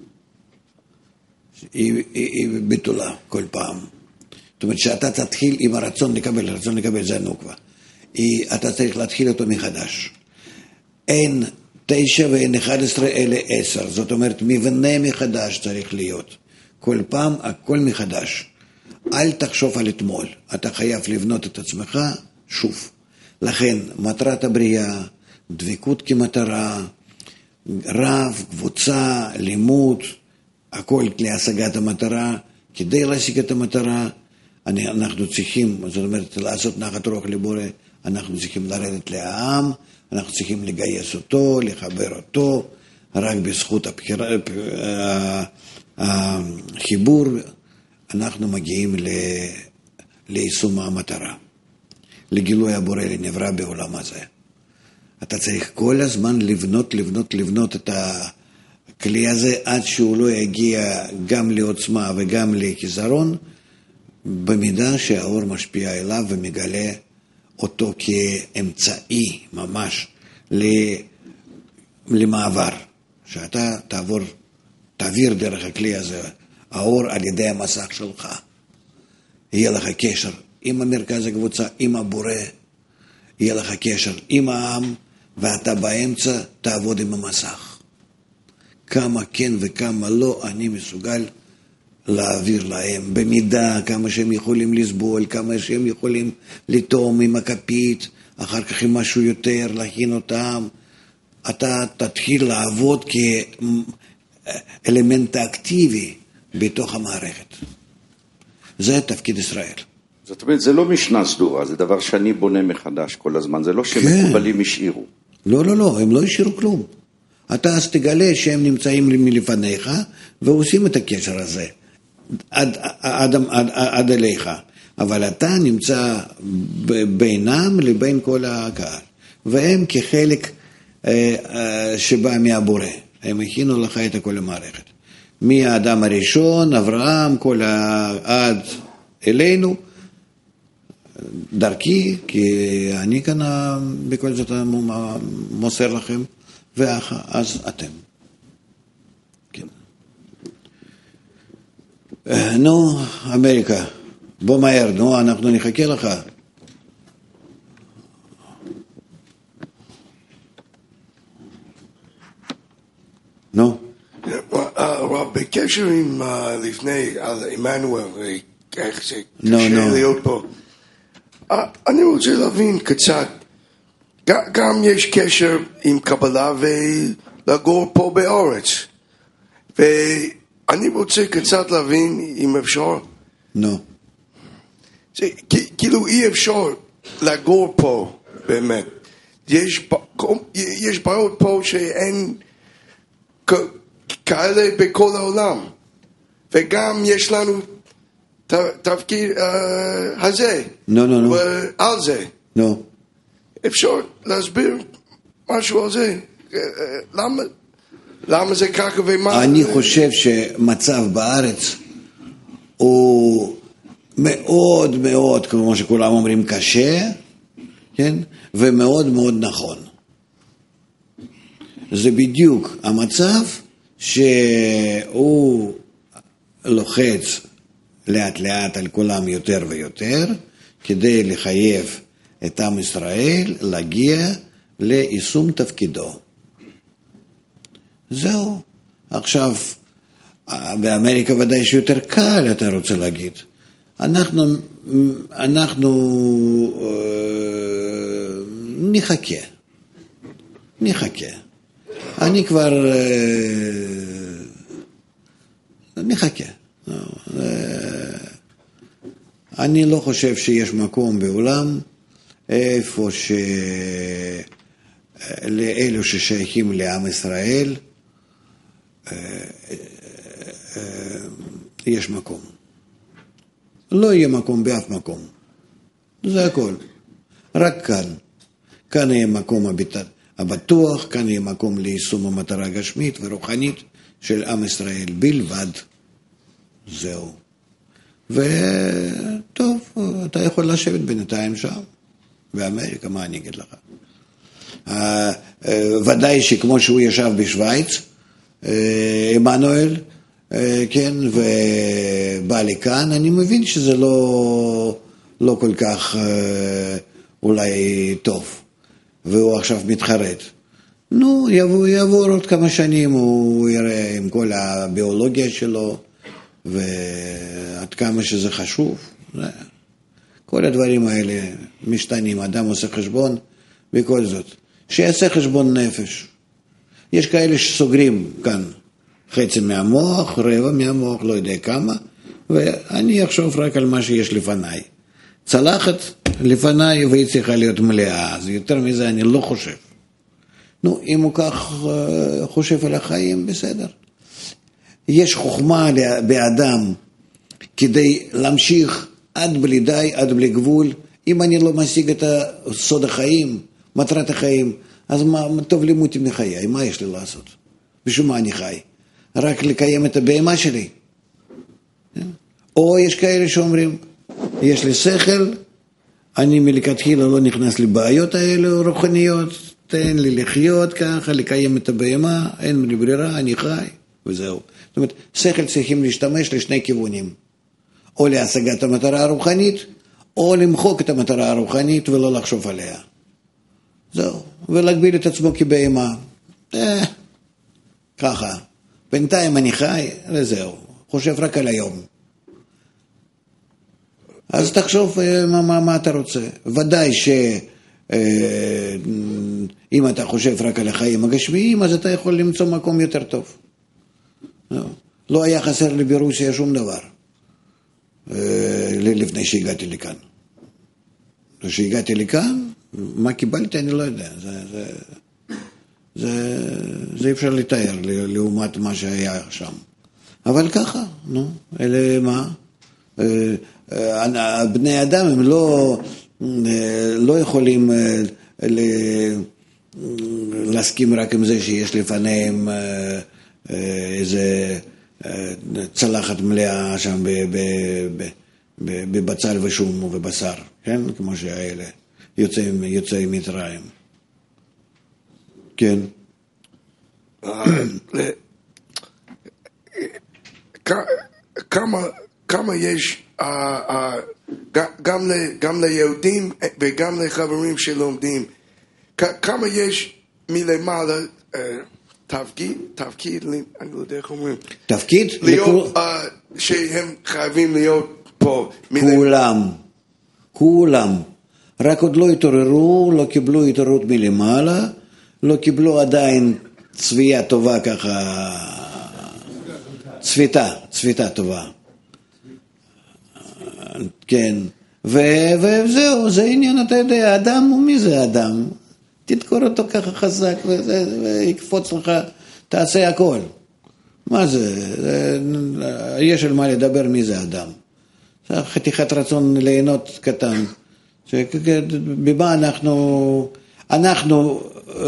S2: היא, היא, היא ביטולה כל פעם. זאת אומרת שאתה תתחיל עם הרצון לקבל, הרצון לקבל זה הנוקבה. אתה צריך להתחיל אותו מחדש. אין תשע ואין אחד עשרה אלה עשר, זאת אומרת מבנה מחדש צריך להיות. כל פעם הכל מחדש. אל תחשוב על אתמול, אתה חייב לבנות את עצמך שוב. לכן מטרת הבריאה, דבקות כמטרה, רב, קבוצה, לימוד, הכל להשגת המטרה, כדי להשיג את המטרה, אנחנו צריכים, זאת אומרת, לעשות נחת רוח לבורא, אנחנו צריכים לרדת לעם, אנחנו צריכים לגייס אותו, לחבר אותו, רק בזכות הבחירה, החיבור, אנחנו מגיעים ליישום המטרה, לגילוי הבורא לנברא בעולם הזה. אתה צריך כל הזמן לבנות, לבנות, לבנות את הכלי הזה, עד שהוא לא יגיע גם לעוצמה וגם לחיזרון, במידה שהאור משפיע אליו ומגלה אותו כאמצעי ממש למעבר, שאתה תעבור, תעביר דרך הכלי הזה, האור על ידי המסך שלך, יהיה לך קשר עם המרכז הקבוצה, עם הבורא, יהיה לך קשר עם העם, ואתה באמצע תעבוד עם המסך. כמה כן וכמה לא אני מסוגל להעביר להם, במידה, כמה שהם יכולים לסבול, כמה שהם יכולים לטום עם הכפית, אחר כך עם משהו יותר, להכין אותם. אתה תתחיל לעבוד כאלמנט אקטיבי בתוך המערכת. זה תפקיד ישראל.
S8: זאת אומרת, זה לא משנה סדורה, זה דבר שאני בונה מחדש כל הזמן, זה לא שמקובלים כן. השאירו.
S2: לא, לא, לא, הם לא השאירו כלום. אתה אז תגלה שהם נמצאים מלפניך, ועושים את הקשר הזה. עד, עד, עד, עד אליך, אבל אתה נמצא בינם לבין כל הקהל, והם כחלק אה, אה, שבא מהבורא, הם הכינו לך את כל המערכת, מהאדם הראשון, אברהם, כל ה... עד אלינו, דרכי, כי אני כאן בכל זאת מוסר לכם, ואז אתם. נו, אמריקה, בוא מהר, נו, אנחנו נחכה לך. נו.
S9: רב, בקשר עם לפני, על עמנואל, איך זה קשה להיות פה. אני רוצה להבין קצת, גם יש קשר עם קבלה ולגור פה בארץ. ו... אני רוצה קצת להבין אם אפשר.
S2: נו.
S9: זה, כאילו אי אפשר לגור פה, באמת. יש, יש בעיות פה שאין כאלה בכל העולם. וגם יש לנו תפקיד uh, הזה.
S2: נו, נו, נו.
S9: על זה.
S2: נו.
S9: אפשר להסביר משהו על זה? למה? למה זה ככה ומה?
S2: אני חושב שמצב בארץ הוא מאוד מאוד, כמו שכולם אומרים, קשה, כן? ומאוד מאוד נכון. זה בדיוק המצב שהוא לוחץ לאט לאט על כולם יותר ויותר, כדי לחייב את עם ישראל להגיע ליישום תפקידו. זהו. עכשיו, באמריקה ודאי שיותר קל, אתה רוצה להגיד. אנחנו, אנחנו נחכה, נחכה. אני כבר נחכה. אני לא חושב שיש מקום בעולם איפה שלאלו ששייכים לעם ישראל יש מקום. לא יהיה מקום באף מקום. זה הכל. רק כאן. כאן יהיה מקום הבטוח, כאן יהיה מקום ליישום המטרה הגשמית ורוחנית של עם ישראל בלבד. זהו. וטוב, אתה יכול לשבת בינתיים שם, באמריקה, מה אני אגיד לך? ודאי שכמו שהוא ישב בשוויץ, עמנואל, כן, ובא לי כאן, אני מבין שזה לא, לא כל כך אולי טוב, והוא עכשיו מתחרט. נו, יבוא, יבוא עוד כמה שנים, הוא יראה עם כל הביולוגיה שלו, ועד כמה שזה חשוב. כל הדברים האלה משתנים, אדם עושה חשבון, בכל זאת. שיעשה חשבון נפש. יש כאלה שסוגרים כאן חצי מהמוח, רבע מהמוח, לא יודע כמה, ואני אחשוב רק על מה שיש לפניי. צלחת לפניי והיא צריכה להיות מלאה, אז יותר מזה אני לא חושב. נו, אם הוא כך חושב על החיים, בסדר. יש חוכמה באדם כדי להמשיך עד בלי די, עד בלי גבול. אם אני לא משיג את סוד החיים, מטרת החיים, אז מה, טוב לימותי מחיי, מה יש לי לעשות? בשביל מה אני חי? רק לקיים את הבהמה שלי. או יש כאלה שאומרים, יש לי שכל, אני מלכתחילה לא נכנס לבעיות האלה רוחניות, תן לי לחיות ככה, לקיים את הבהמה, אין לי ברירה, אני חי, וזהו. זאת אומרת, שכל צריכים להשתמש לשני כיוונים, או להשגת המטרה הרוחנית, או למחוק את המטרה הרוחנית ולא לחשוב עליה. זהו, ולהגביל את עצמו כבהמה. אה, ככה. בינתיים אני חי, וזהו. חושב רק על היום. אז תחשוב מה, מה, מה אתה רוצה. ודאי שאם אתה חושב רק על החיים הגשמיים, אז אתה יכול למצוא מקום יותר טוב. לא, לא היה חסר לי ברוסיה שום דבר. לפני שהגעתי לכאן. כשהגעתי לכאן, מה קיבלתי אני לא יודע. זה, זה, זה, זה אפשר לתאר לעומת מה שהיה שם. אבל ככה, נו, אלה מה? בני אדם הם לא, לא יכולים להסכים רק עם זה שיש לפניהם איזה צלחת מלאה שם בבצל ושום ובבשר, כן? כמו שהאלה יוצאים, יוצאים מצרים. כן.
S9: כמה, כמה יש גם, גם ליהודים וגם לחברים שלומדים, כמה יש מלמעלה תפקיד, תפקיד, אני לא יודע איך אומרים.
S2: תפקיד?
S9: להיות, שהם חייבים להיות פה.
S2: כולם, כולם. רק עוד לא התעוררו, לא קיבלו התעוררות מלמעלה, לא קיבלו עדיין צביעה טובה ככה, צביתה, צביתה טובה. כן, וזהו, זה עניין, אתה יודע, אדם הוא מי זה אדם? תדקור אותו ככה חזק ויקפוץ לך, תעשה הכל. מה זה? יש על מה לדבר מי זה אדם. זה חתיכת רצון ליהנות קטן. במה אנחנו, אנחנו,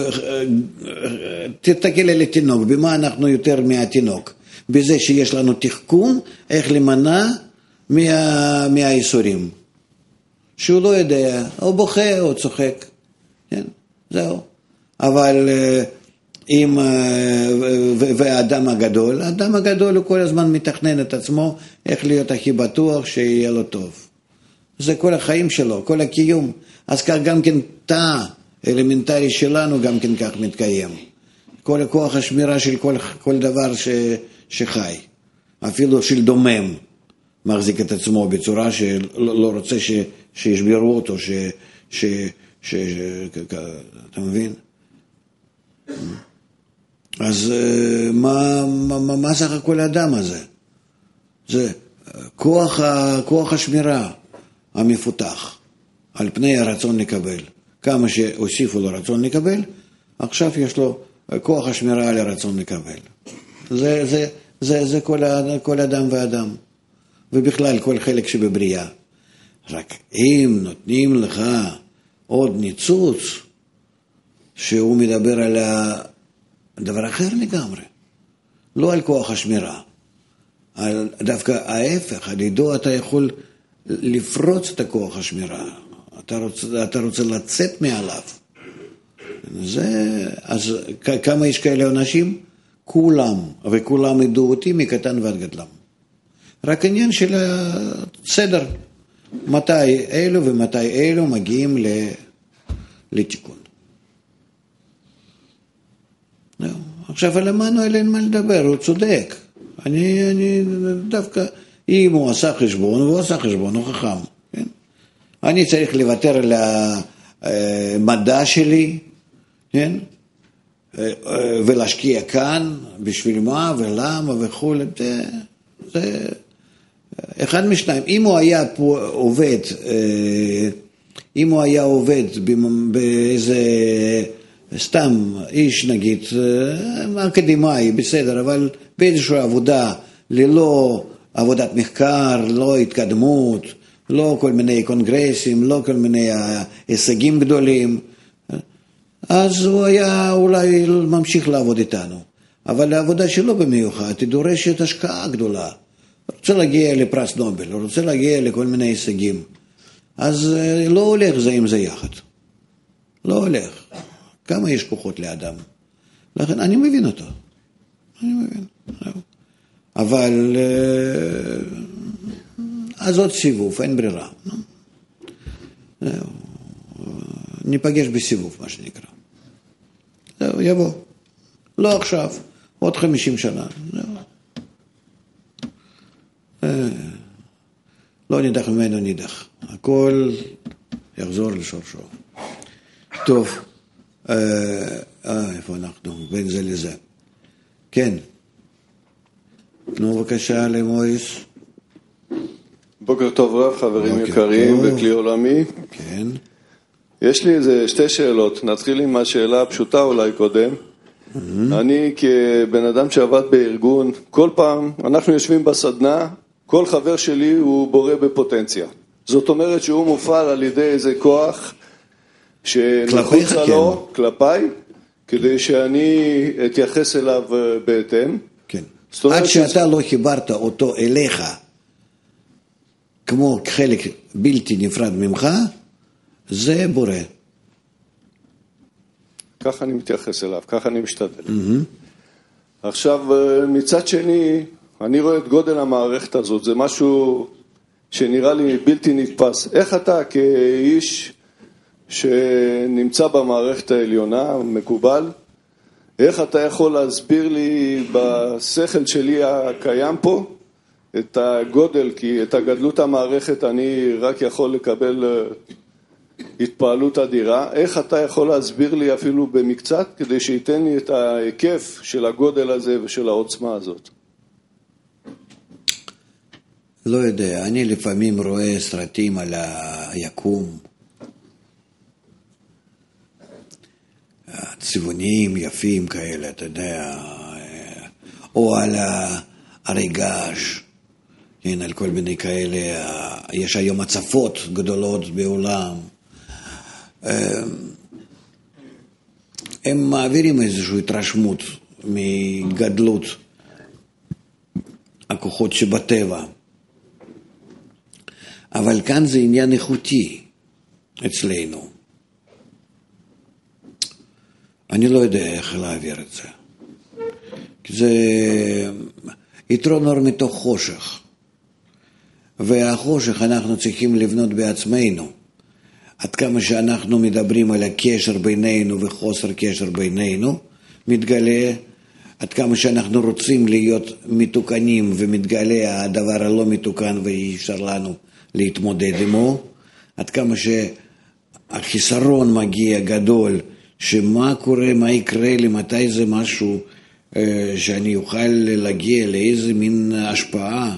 S2: תסתכל על התינוק, במה אנחנו יותר מהתינוק? בזה שיש לנו תחכום, איך למנע מה, מהאיסורים. שהוא לא יודע, או בוכה או צוחק. כן, זהו. אבל אם, והאדם הגדול, האדם הגדול הוא כל הזמן מתכנן את עצמו, איך להיות הכי בטוח שיהיה לו טוב. זה כל החיים שלו, כל הקיום. אז כך גם כן תא אלמנטרי שלנו גם כן כך מתקיים. כל הכוח השמירה של כל, כל דבר ש, שחי. אפילו של דומם, מחזיק את עצמו בצורה שלא לא רוצה ש, שישברו אותו, ש, ש, ש, ש, אתה מבין? אז מה, מה, מה סך הכל האדם הזה? זה כוח, כוח השמירה המפותח על פני הרצון לקבל. כמה שהוסיפו לו רצון לקבל, עכשיו יש לו כוח השמירה על הרצון לקבל. זה, זה, זה, זה כל, כל אדם ואדם. ובכלל כל חלק שבבריאה. רק אם נותנים לך עוד ניצוץ, שהוא מדבר על דבר אחר לגמרי. לא על כוח השמירה. על דווקא ההפך, על ידו אתה יכול לפרוץ את הכוח השמירה. אתה רוצה, אתה רוצה לצאת מעליו. זה, אז כמה יש כאלה אנשים? כולם, וכולם ידעו אותי מקטן ועד גדלם. רק עניין של הסדר. מתי אלו ומתי אלו מגיעים לתיקון. עכשיו על המנואל אין מה לדבר, הוא צודק. אני, אני דווקא, אם הוא עשה חשבון, הוא עשה חשבון, הוא חכם. כן? אני צריך לוותר על המדע שלי, כן? ולהשקיע כאן, בשביל מה ולמה וכו'. זה, זה אחד משניים. אם הוא היה פה עובד, אם הוא היה עובד באיזה, סתם איש נגיד, אקדמאי, בסדר, אבל באיזושהי עבודה, ללא עבודת מחקר, לא התקדמות, לא כל מיני קונגרסים, לא כל מיני הישגים גדולים, אז הוא היה אולי ממשיך לעבוד איתנו. אבל העבודה שלו במיוחד, היא דורשת השקעה גדולה. הוא רוצה להגיע לפרס נובל, הוא רוצה להגיע לכל מיני הישגים. אז לא הולך זה עם זה יחד. לא הולך. כמה יש כוחות לאדם. לכן אני מבין אותו. אני מבין. אבל אז עוד סיבוב, אין ברירה. ניפגש בסיבוב, מה שנקרא. זהו, יבוא. לא עכשיו, עוד חמישים שנה. זהו. לא נידח ממנו נידח. הכל יחזור לשורשו. טוב. אה, איפה אנחנו? בין זה לזה. כן. תנו בבקשה למויס.
S10: בוקר טוב רב, חברים יקרים וכלי עולמי.
S2: כן.
S10: יש לי איזה שתי שאלות. נתחיל עם השאלה הפשוטה אולי קודם. אני כבן אדם שעבד בארגון, כל פעם אנחנו יושבים בסדנה, כל חבר שלי הוא בורא בפוטנציה. זאת אומרת שהוא מופעל על ידי איזה כוח שנחוצה לו, כלפיי, כדי שאני אתייחס אליו בהתאם.
S2: כן. עד שאתה לא חיברת אותו אליך, כמו חלק בלתי נפרד ממך, זה בורא.
S10: ככה אני מתייחס אליו, ככה אני משתדל. עכשיו, מצד שני, אני רואה את גודל המערכת הזאת, זה משהו שנראה לי בלתי נתפס. איך אתה כאיש שנמצא במערכת העליונה, מקובל, איך אתה יכול להסביר לי בשכל שלי הקיים פה את הגודל, כי את הגדלות המערכת אני רק יכול לקבל התפעלות אדירה, איך אתה יכול להסביר לי אפילו במקצת כדי שייתן לי את ההיקף של הגודל הזה ושל העוצמה הזאת?
S2: לא יודע, אני לפעמים רואה סרטים על היקום, צבעוניים יפים כאלה, אתה יודע, או על הרגש, כן, על כל מיני כאלה, יש היום הצפות גדולות בעולם, הם מעבירים איזושהי התרשמות מגדלות הכוחות שבטבע, אבל כאן זה עניין איכותי אצלנו. אני לא יודע איך להעביר את זה. זה יתרון אור מתוך חושך. והחושך אנחנו צריכים לבנות בעצמנו. עד כמה שאנחנו מדברים על הקשר בינינו וחוסר קשר בינינו, מתגלה עד כמה שאנחנו רוצים להיות מתוקנים ומתגלה הדבר הלא מתוקן ואי אפשר לנו להתמודד עמו, עד כמה שהחיסרון מגיע גדול, שמה קורה, מה יקרה לי, מתי זה משהו שאני אוכל להגיע לאיזה מין השפעה.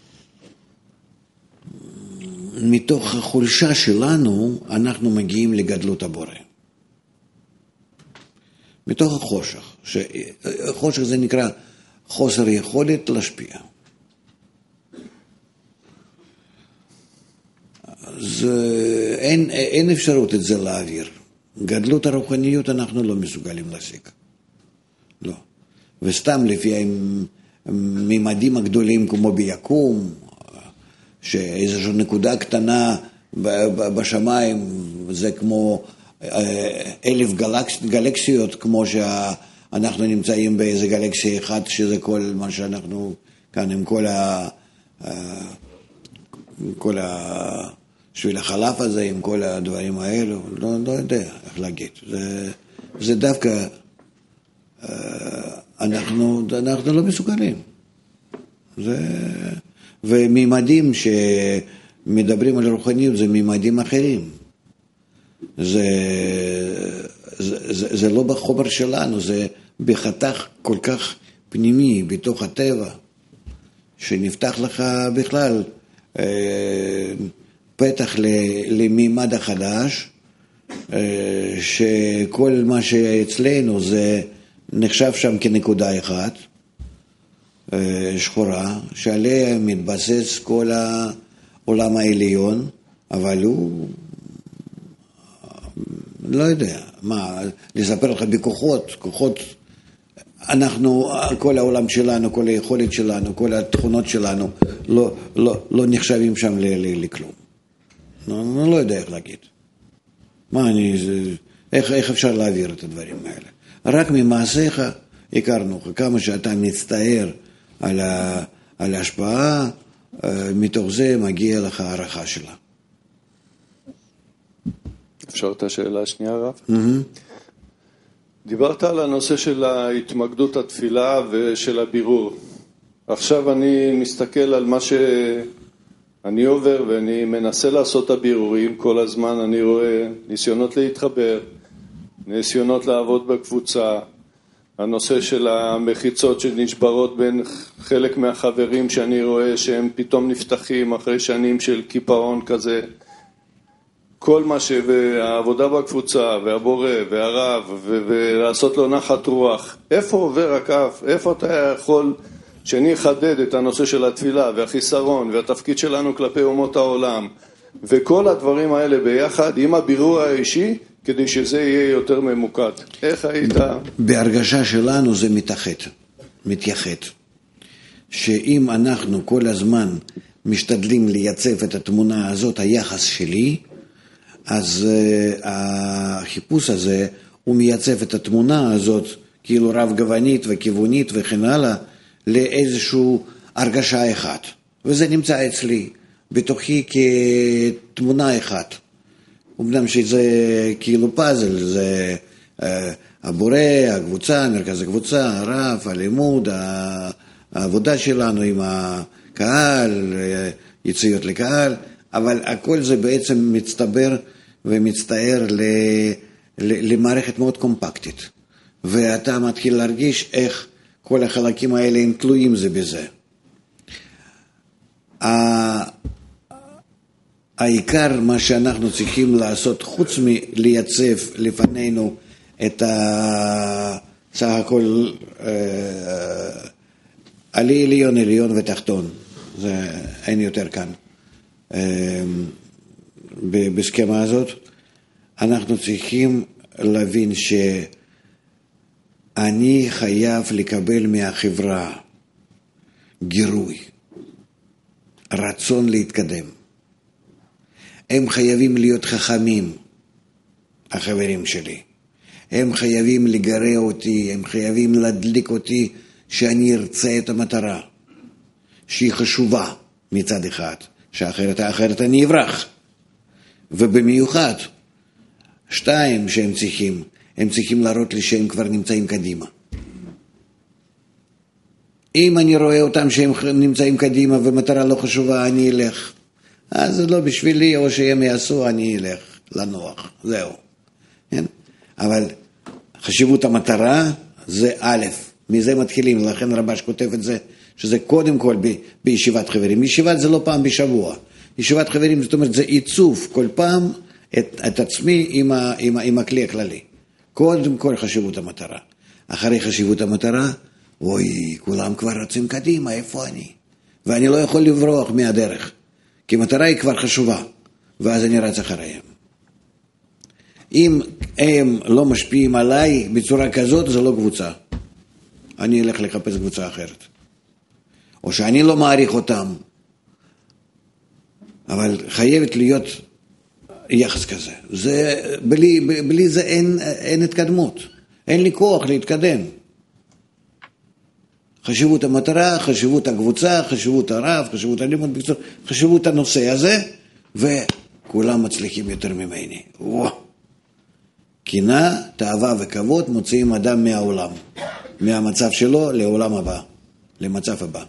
S2: מתוך החולשה שלנו אנחנו מגיעים לגדלות הבורא. מתוך החושך. חושך זה נקרא חוסר יכולת להשפיע. אז אין, אין אפשרות את זה להעביר. גדלות הרוחניות אנחנו לא מסוגלים להשיג. לא. וסתם לפי הממדים הגדולים כמו ביקום, שאיזושהי נקודה קטנה בשמיים, זה כמו אלף גלקס, גלקסיות, כמו שאנחנו נמצאים באיזה גלקסיה אחת, שזה כל מה שאנחנו כאן עם כל ה... כל השביל החלף הזה, עם כל הדברים האלו, לא, לא יודע איך להגיד. זה, זה דווקא, אנחנו, אנחנו לא מסוגלים. זה, וממדים שמדברים על רוחניות זה ממדים אחרים. זה, זה, זה, זה לא בחומר שלנו, זה בחתך כל כך פנימי בתוך הטבע, שנפתח לך בכלל פתח למימד החדש, שכל מה שאצלנו זה נחשב שם כנקודה אחת, שחורה, שעליה מתבסס כל העולם העליון, אבל הוא, לא יודע, מה, לספר לך בכוחות, כוחות, אנחנו, כל העולם שלנו, כל היכולת שלנו, כל התכונות שלנו, לא, לא, לא נחשבים שם לכלום. אני לא יודע איך להגיד. מה אני, איך, איך אפשר להעביר את הדברים האלה? רק ממעשיך הכרנו, כמה שאתה מצטער על, ה, על ההשפעה, מתוך זה מגיע לך הערכה שלה.
S10: אפשר את השאלה השנייה, רב? Mm-hmm. דיברת על הנושא של ההתמקדות התפילה ושל הבירור. עכשיו אני מסתכל על מה שאני עובר ואני מנסה לעשות הבירורים כל הזמן. אני רואה ניסיונות להתחבר, ניסיונות לעבוד בקבוצה, הנושא של המחיצות שנשברות בין חלק מהחברים שאני רואה שהם פתאום נפתחים אחרי שנים של קיפאון כזה. כל מה שהעבודה בקבוצה והבורא והרב ולעשות לו נחת רוח, איפה עובר הקו? איפה אתה יכול שאני אחדד את הנושא של התפילה והחיסרון והתפקיד שלנו כלפי אומות העולם וכל הדברים האלה ביחד עם הבירור האישי כדי שזה יהיה יותר ממוקד? איך היית?
S2: בהרגשה שלנו זה מתאחד, מתייחד. שאם אנחנו כל הזמן משתדלים לייצב את התמונה הזאת, היחס שלי, אז uh, החיפוש הזה הוא מייצב את התמונה הזאת כאילו רב גוונית וכיוונית וכן הלאה לאיזשהו הרגשה אחת, וזה נמצא אצלי בתוכי כתמונה אחת. אמנם שזה כאילו פאזל, זה uh, הבורא, הקבוצה, מרכז הקבוצה, הרב, הלימוד, העבודה שלנו עם הקהל, יציאות לקהל, אבל הכל זה בעצם מצטבר ומצטער ל, ל, למערכת מאוד קומפקטית. ואתה מתחיל להרגיש איך כל החלקים האלה הם תלויים זה בזה. העיקר מה שאנחנו צריכים לעשות חוץ מלייצב לפנינו את ה... סך הכל עלי עליון, עליון ותחתון. זה אין יותר כאן. בסכמה הזאת, אנחנו צריכים להבין שאני חייב לקבל מהחברה גירוי, רצון להתקדם. הם חייבים להיות חכמים, החברים שלי. הם חייבים לגרע אותי, הם חייבים להדליק אותי שאני ארצה את המטרה, שהיא חשובה מצד אחד. שאחרת, אחרת אני אברח. ובמיוחד, שתיים שהם צריכים, הם צריכים להראות לי שהם כבר נמצאים קדימה. אם אני רואה אותם שהם נמצאים קדימה ומטרה לא חשובה, אני אלך. אז זה לא בשבילי, או שהם יעשו, אני אלך לנוח. זהו. כן? אבל חשיבות המטרה זה א', מזה מתחילים, לכן רבש כותב את זה, שזה קודם כל ב, בישיבת חברים. ישיבת זה לא פעם בשבוע. ישיבת חברים, זאת אומרת, זה עיצוב כל פעם את, את עצמי עם, ה, עם, ה, עם הכלי הכללי. קודם כל חשיבות המטרה. אחרי חשיבות המטרה, אוי, כולם כבר רצים קדימה, איפה אני? ואני לא יכול לברוח מהדרך, כי המטרה היא כבר חשובה, ואז אני רץ אחריהם. אם הם לא משפיעים עליי בצורה כזאת, זה לא קבוצה. אני אלך לחפש קבוצה אחרת. או שאני לא מעריך אותם. אבל חייבת להיות יחס כזה. זה, בלי, בלי זה אין, אין התקדמות. אין לי כוח להתקדם. חשיבות המטרה, חשיבות הקבוצה, חשיבות הרב, חשיבות הלימוד, חשיבות הנושא הזה, וכולם מצליחים יותר ממני. וואו. קנאה, תאווה וכבוד מוציאים אדם מהעולם, מהמצב שלו לעולם הבא, למצב הבא.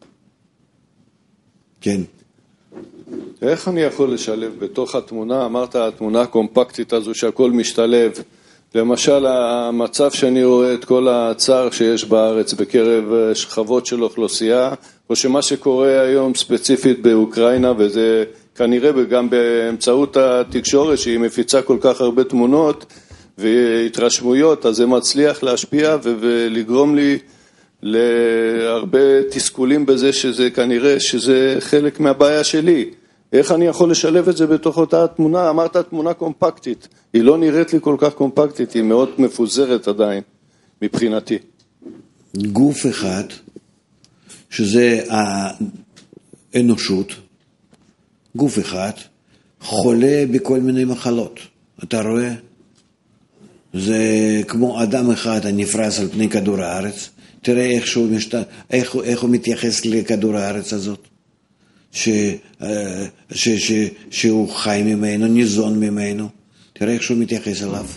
S2: כן.
S10: איך אני יכול לשלב בתוך התמונה, אמרת התמונה הקומפקטית הזו שהכל משתלב, למשל המצב שאני רואה את כל הצער שיש בארץ בקרב שכבות של אוכלוסייה, או שמה שקורה היום ספציפית באוקראינה, וזה כנראה גם באמצעות התקשורת שהיא מפיצה כל כך הרבה תמונות והתרשמויות, אז זה מצליח להשפיע ולגרום לי להרבה תסכולים בזה שזה כנראה שזה חלק מהבעיה שלי. איך אני יכול לשלב את זה בתוך אותה תמונה? אמרת תמונה קומפקטית, היא לא נראית לי כל כך קומפקטית, היא מאוד מפוזרת עדיין מבחינתי.
S2: גוף אחד, שזה האנושות, גוף אחד, חולה בכל מיני מחלות. אתה רואה? זה כמו אדם אחד הנפרס על פני כדור הארץ. תראה איך, שהוא משת... איך, איך הוא מתייחס לכדור הארץ הזאת. ש... ש... ש... שהוא חי ממנו, ניזון ממנו. תראה איך שהוא מתייחס אליו.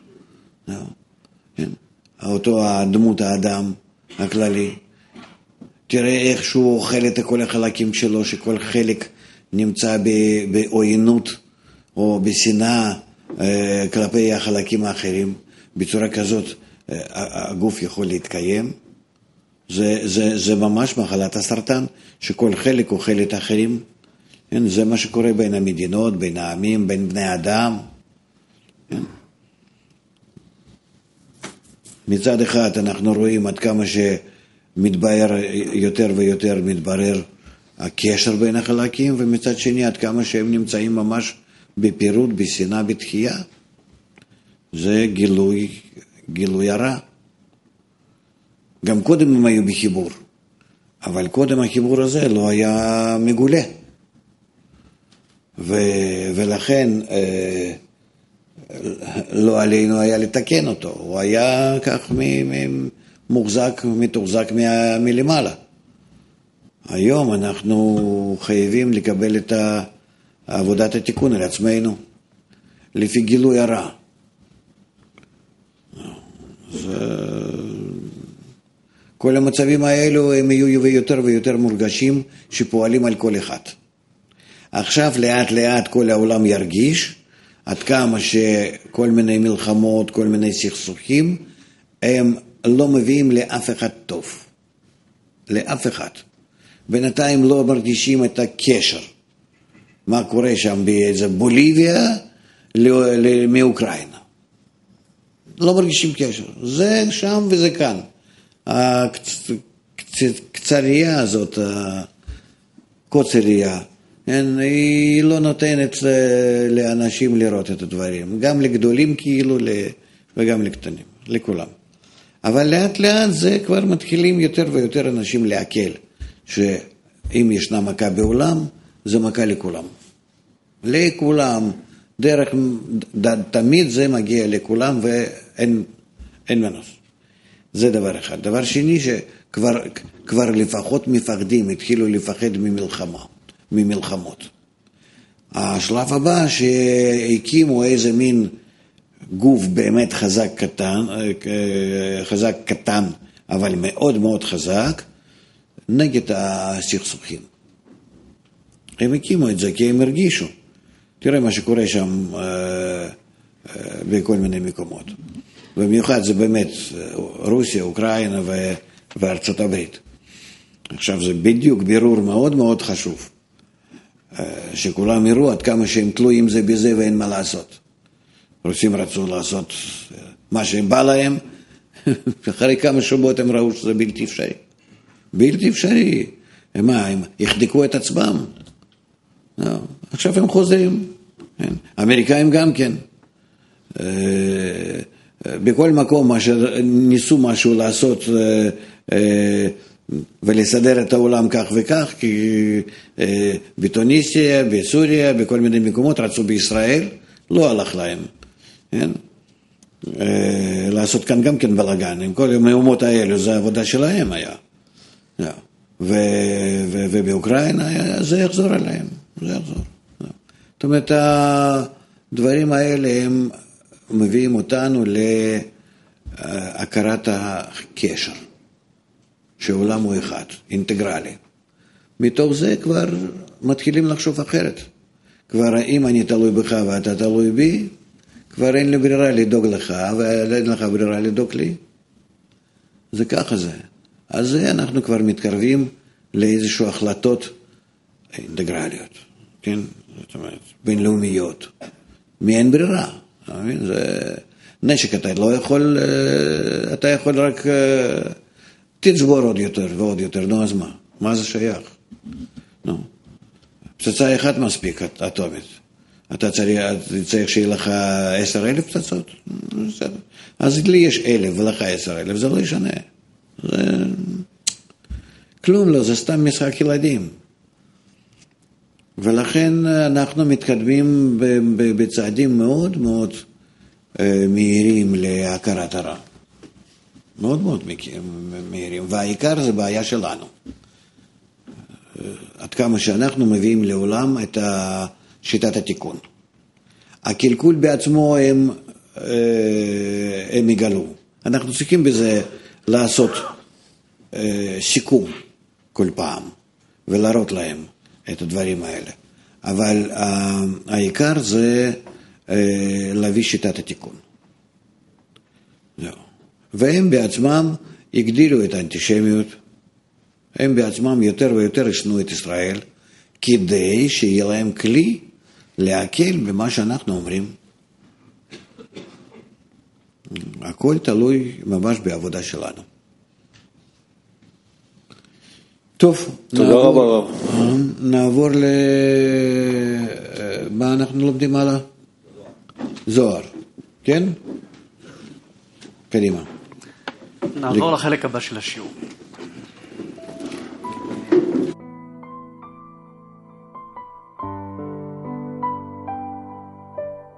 S2: כן? אותו הדמות האדם הכללי. תראה איך שהוא אוכל את כל החלקים שלו, שכל חלק נמצא בעוינות או בשנאה כלפי החלקים האחרים. בצורה כזאת הגוף יכול להתקיים. זה, זה, זה ממש מחלת הסרטן, שכל חלק אוכל את האחרים. כן? זה מה שקורה בין המדינות, בין העמים, בין בני אדם. כן? מצד אחד אנחנו רואים עד כמה שמתבהר יותר ויותר מתברר הקשר בין החלקים, ומצד שני עד כמה שהם נמצאים ממש בפירוד, בשנאה, בתחייה. זה גילוי, גילוי הרע. גם קודם הם היו בחיבור, אבל קודם החיבור הזה לא היה מגולה. ו, ולכן אה, לא עלינו היה לתקן אותו, הוא היה כך מוחזק, מתוחזק מה, מלמעלה. היום אנחנו חייבים לקבל את עבודת התיקון על עצמנו, לפי גילוי הרע. זה... כל המצבים האלו הם יהיו יותר ויותר מורגשים שפועלים על כל אחד. עכשיו לאט לאט כל העולם ירגיש עד כמה שכל מיני מלחמות, כל מיני סכסוכים, הם לא מביאים לאף אחד טוב. לאף אחד. בינתיים לא מרגישים את הקשר. מה קורה שם באיזה בוליביה מאוקראינה. לא מרגישים קשר. זה שם וזה כאן. הקצריה הזאת, הקוצריה, היא לא נותנת לאנשים לראות את הדברים, גם לגדולים כאילו וגם לקטנים, לכולם. אבל לאט לאט זה כבר מתחילים יותר ויותר אנשים להקל, שאם ישנה מכה בעולם, זה מכה לכולם. לכולם, דרך, תמיד זה מגיע לכולם ואין אין מנוס. זה דבר אחד. דבר שני, שכבר כבר לפחות מפחדים, התחילו לפחד ממלחמה, ממלחמות. השלב הבא שהקימו איזה מין גוף באמת חזק קטן, חזק קטן, אבל מאוד מאוד חזק, נגד הסכסוכים. הם הקימו את זה כי הם הרגישו. תראה מה שקורה שם אה, אה, בכל מיני מקומות. במיוחד זה באמת רוסיה, אוקראינה ו... וארצות הברית. עכשיו זה בדיוק בירור מאוד מאוד חשוב. שכולם יראו עד כמה שהם תלויים זה בזה ואין מה לעשות. רוסים רצו לעשות מה שהם בא להם, אחרי כמה שבועות הם ראו שזה בלתי אפשרי. בלתי אפשרי. מה, הם יחדקו את עצמם? לא. עכשיו הם חוזרים. האמריקאים גם כן. בכל מקום ניסו משהו לעשות ולסדר את העולם כך וכך, כי בתוניסיה, בסוריה, בכל מיני מקומות רצו בישראל, לא הלך להם. כן? לעשות כאן גם כן בלגן, עם כל המהומות האלו, זה העבודה שלהם היה. ובאוקראינה זה יחזור עליהם, זה יחזור. זאת אומרת, הדברים האלה הם מביאים אותנו להכרת הקשר, שהעולם הוא אחד, אינטגרלי. מתוך זה כבר מתחילים לחשוב אחרת. כבר אם אני תלוי בך ואתה תלוי בי, כבר אין לי ברירה לדאוג לך, ואין לך ברירה לדאוג לי. זה ככה זה. אז זה אנחנו כבר מתקרבים לאיזשהו החלטות אינטגרליות, כן? זאת אומרת, בינלאומיות. מי אין ברירה? זה נשק, אתה לא יכול, אתה יכול רק תצבור עוד יותר ועוד יותר, נו אז מה? מה זה שייך? נו. פצצה אחת מספיק, אטומית. אתה צריך, צריך שיהיה לך עשר אלף פצצות? אז לי יש אלף ולך עשר אלף, זה לא ישנה. זה... כלום לא, זה סתם משחק ילדים. ולכן אנחנו מתקדמים בצעדים מאוד מאוד מהירים להכרת הרע. מאוד מאוד מהירים. והעיקר זה בעיה שלנו. עד כמה שאנחנו מביאים לעולם את שיטת התיקון. הקלקול בעצמו הם, הם יגלו. אנחנו צריכים בזה לעשות סיכום כל פעם ולהראות להם את הדברים האלה. אבל העיקר זה להביא שיטת התיקון. זהו. והם בעצמם הגדילו את האנטישמיות, הם בעצמם יותר ויותר ישנו את ישראל, כדי שיהיה להם כלי להקל במה שאנחנו אומרים. הכל תלוי ממש בעבודה שלנו. טוב,
S10: תודה רבה רב.
S2: נעבור ל... מה אנחנו לומדים הלאה? זוהר, כן? קדימה.
S1: נעבור לחלק הבא של השיעור.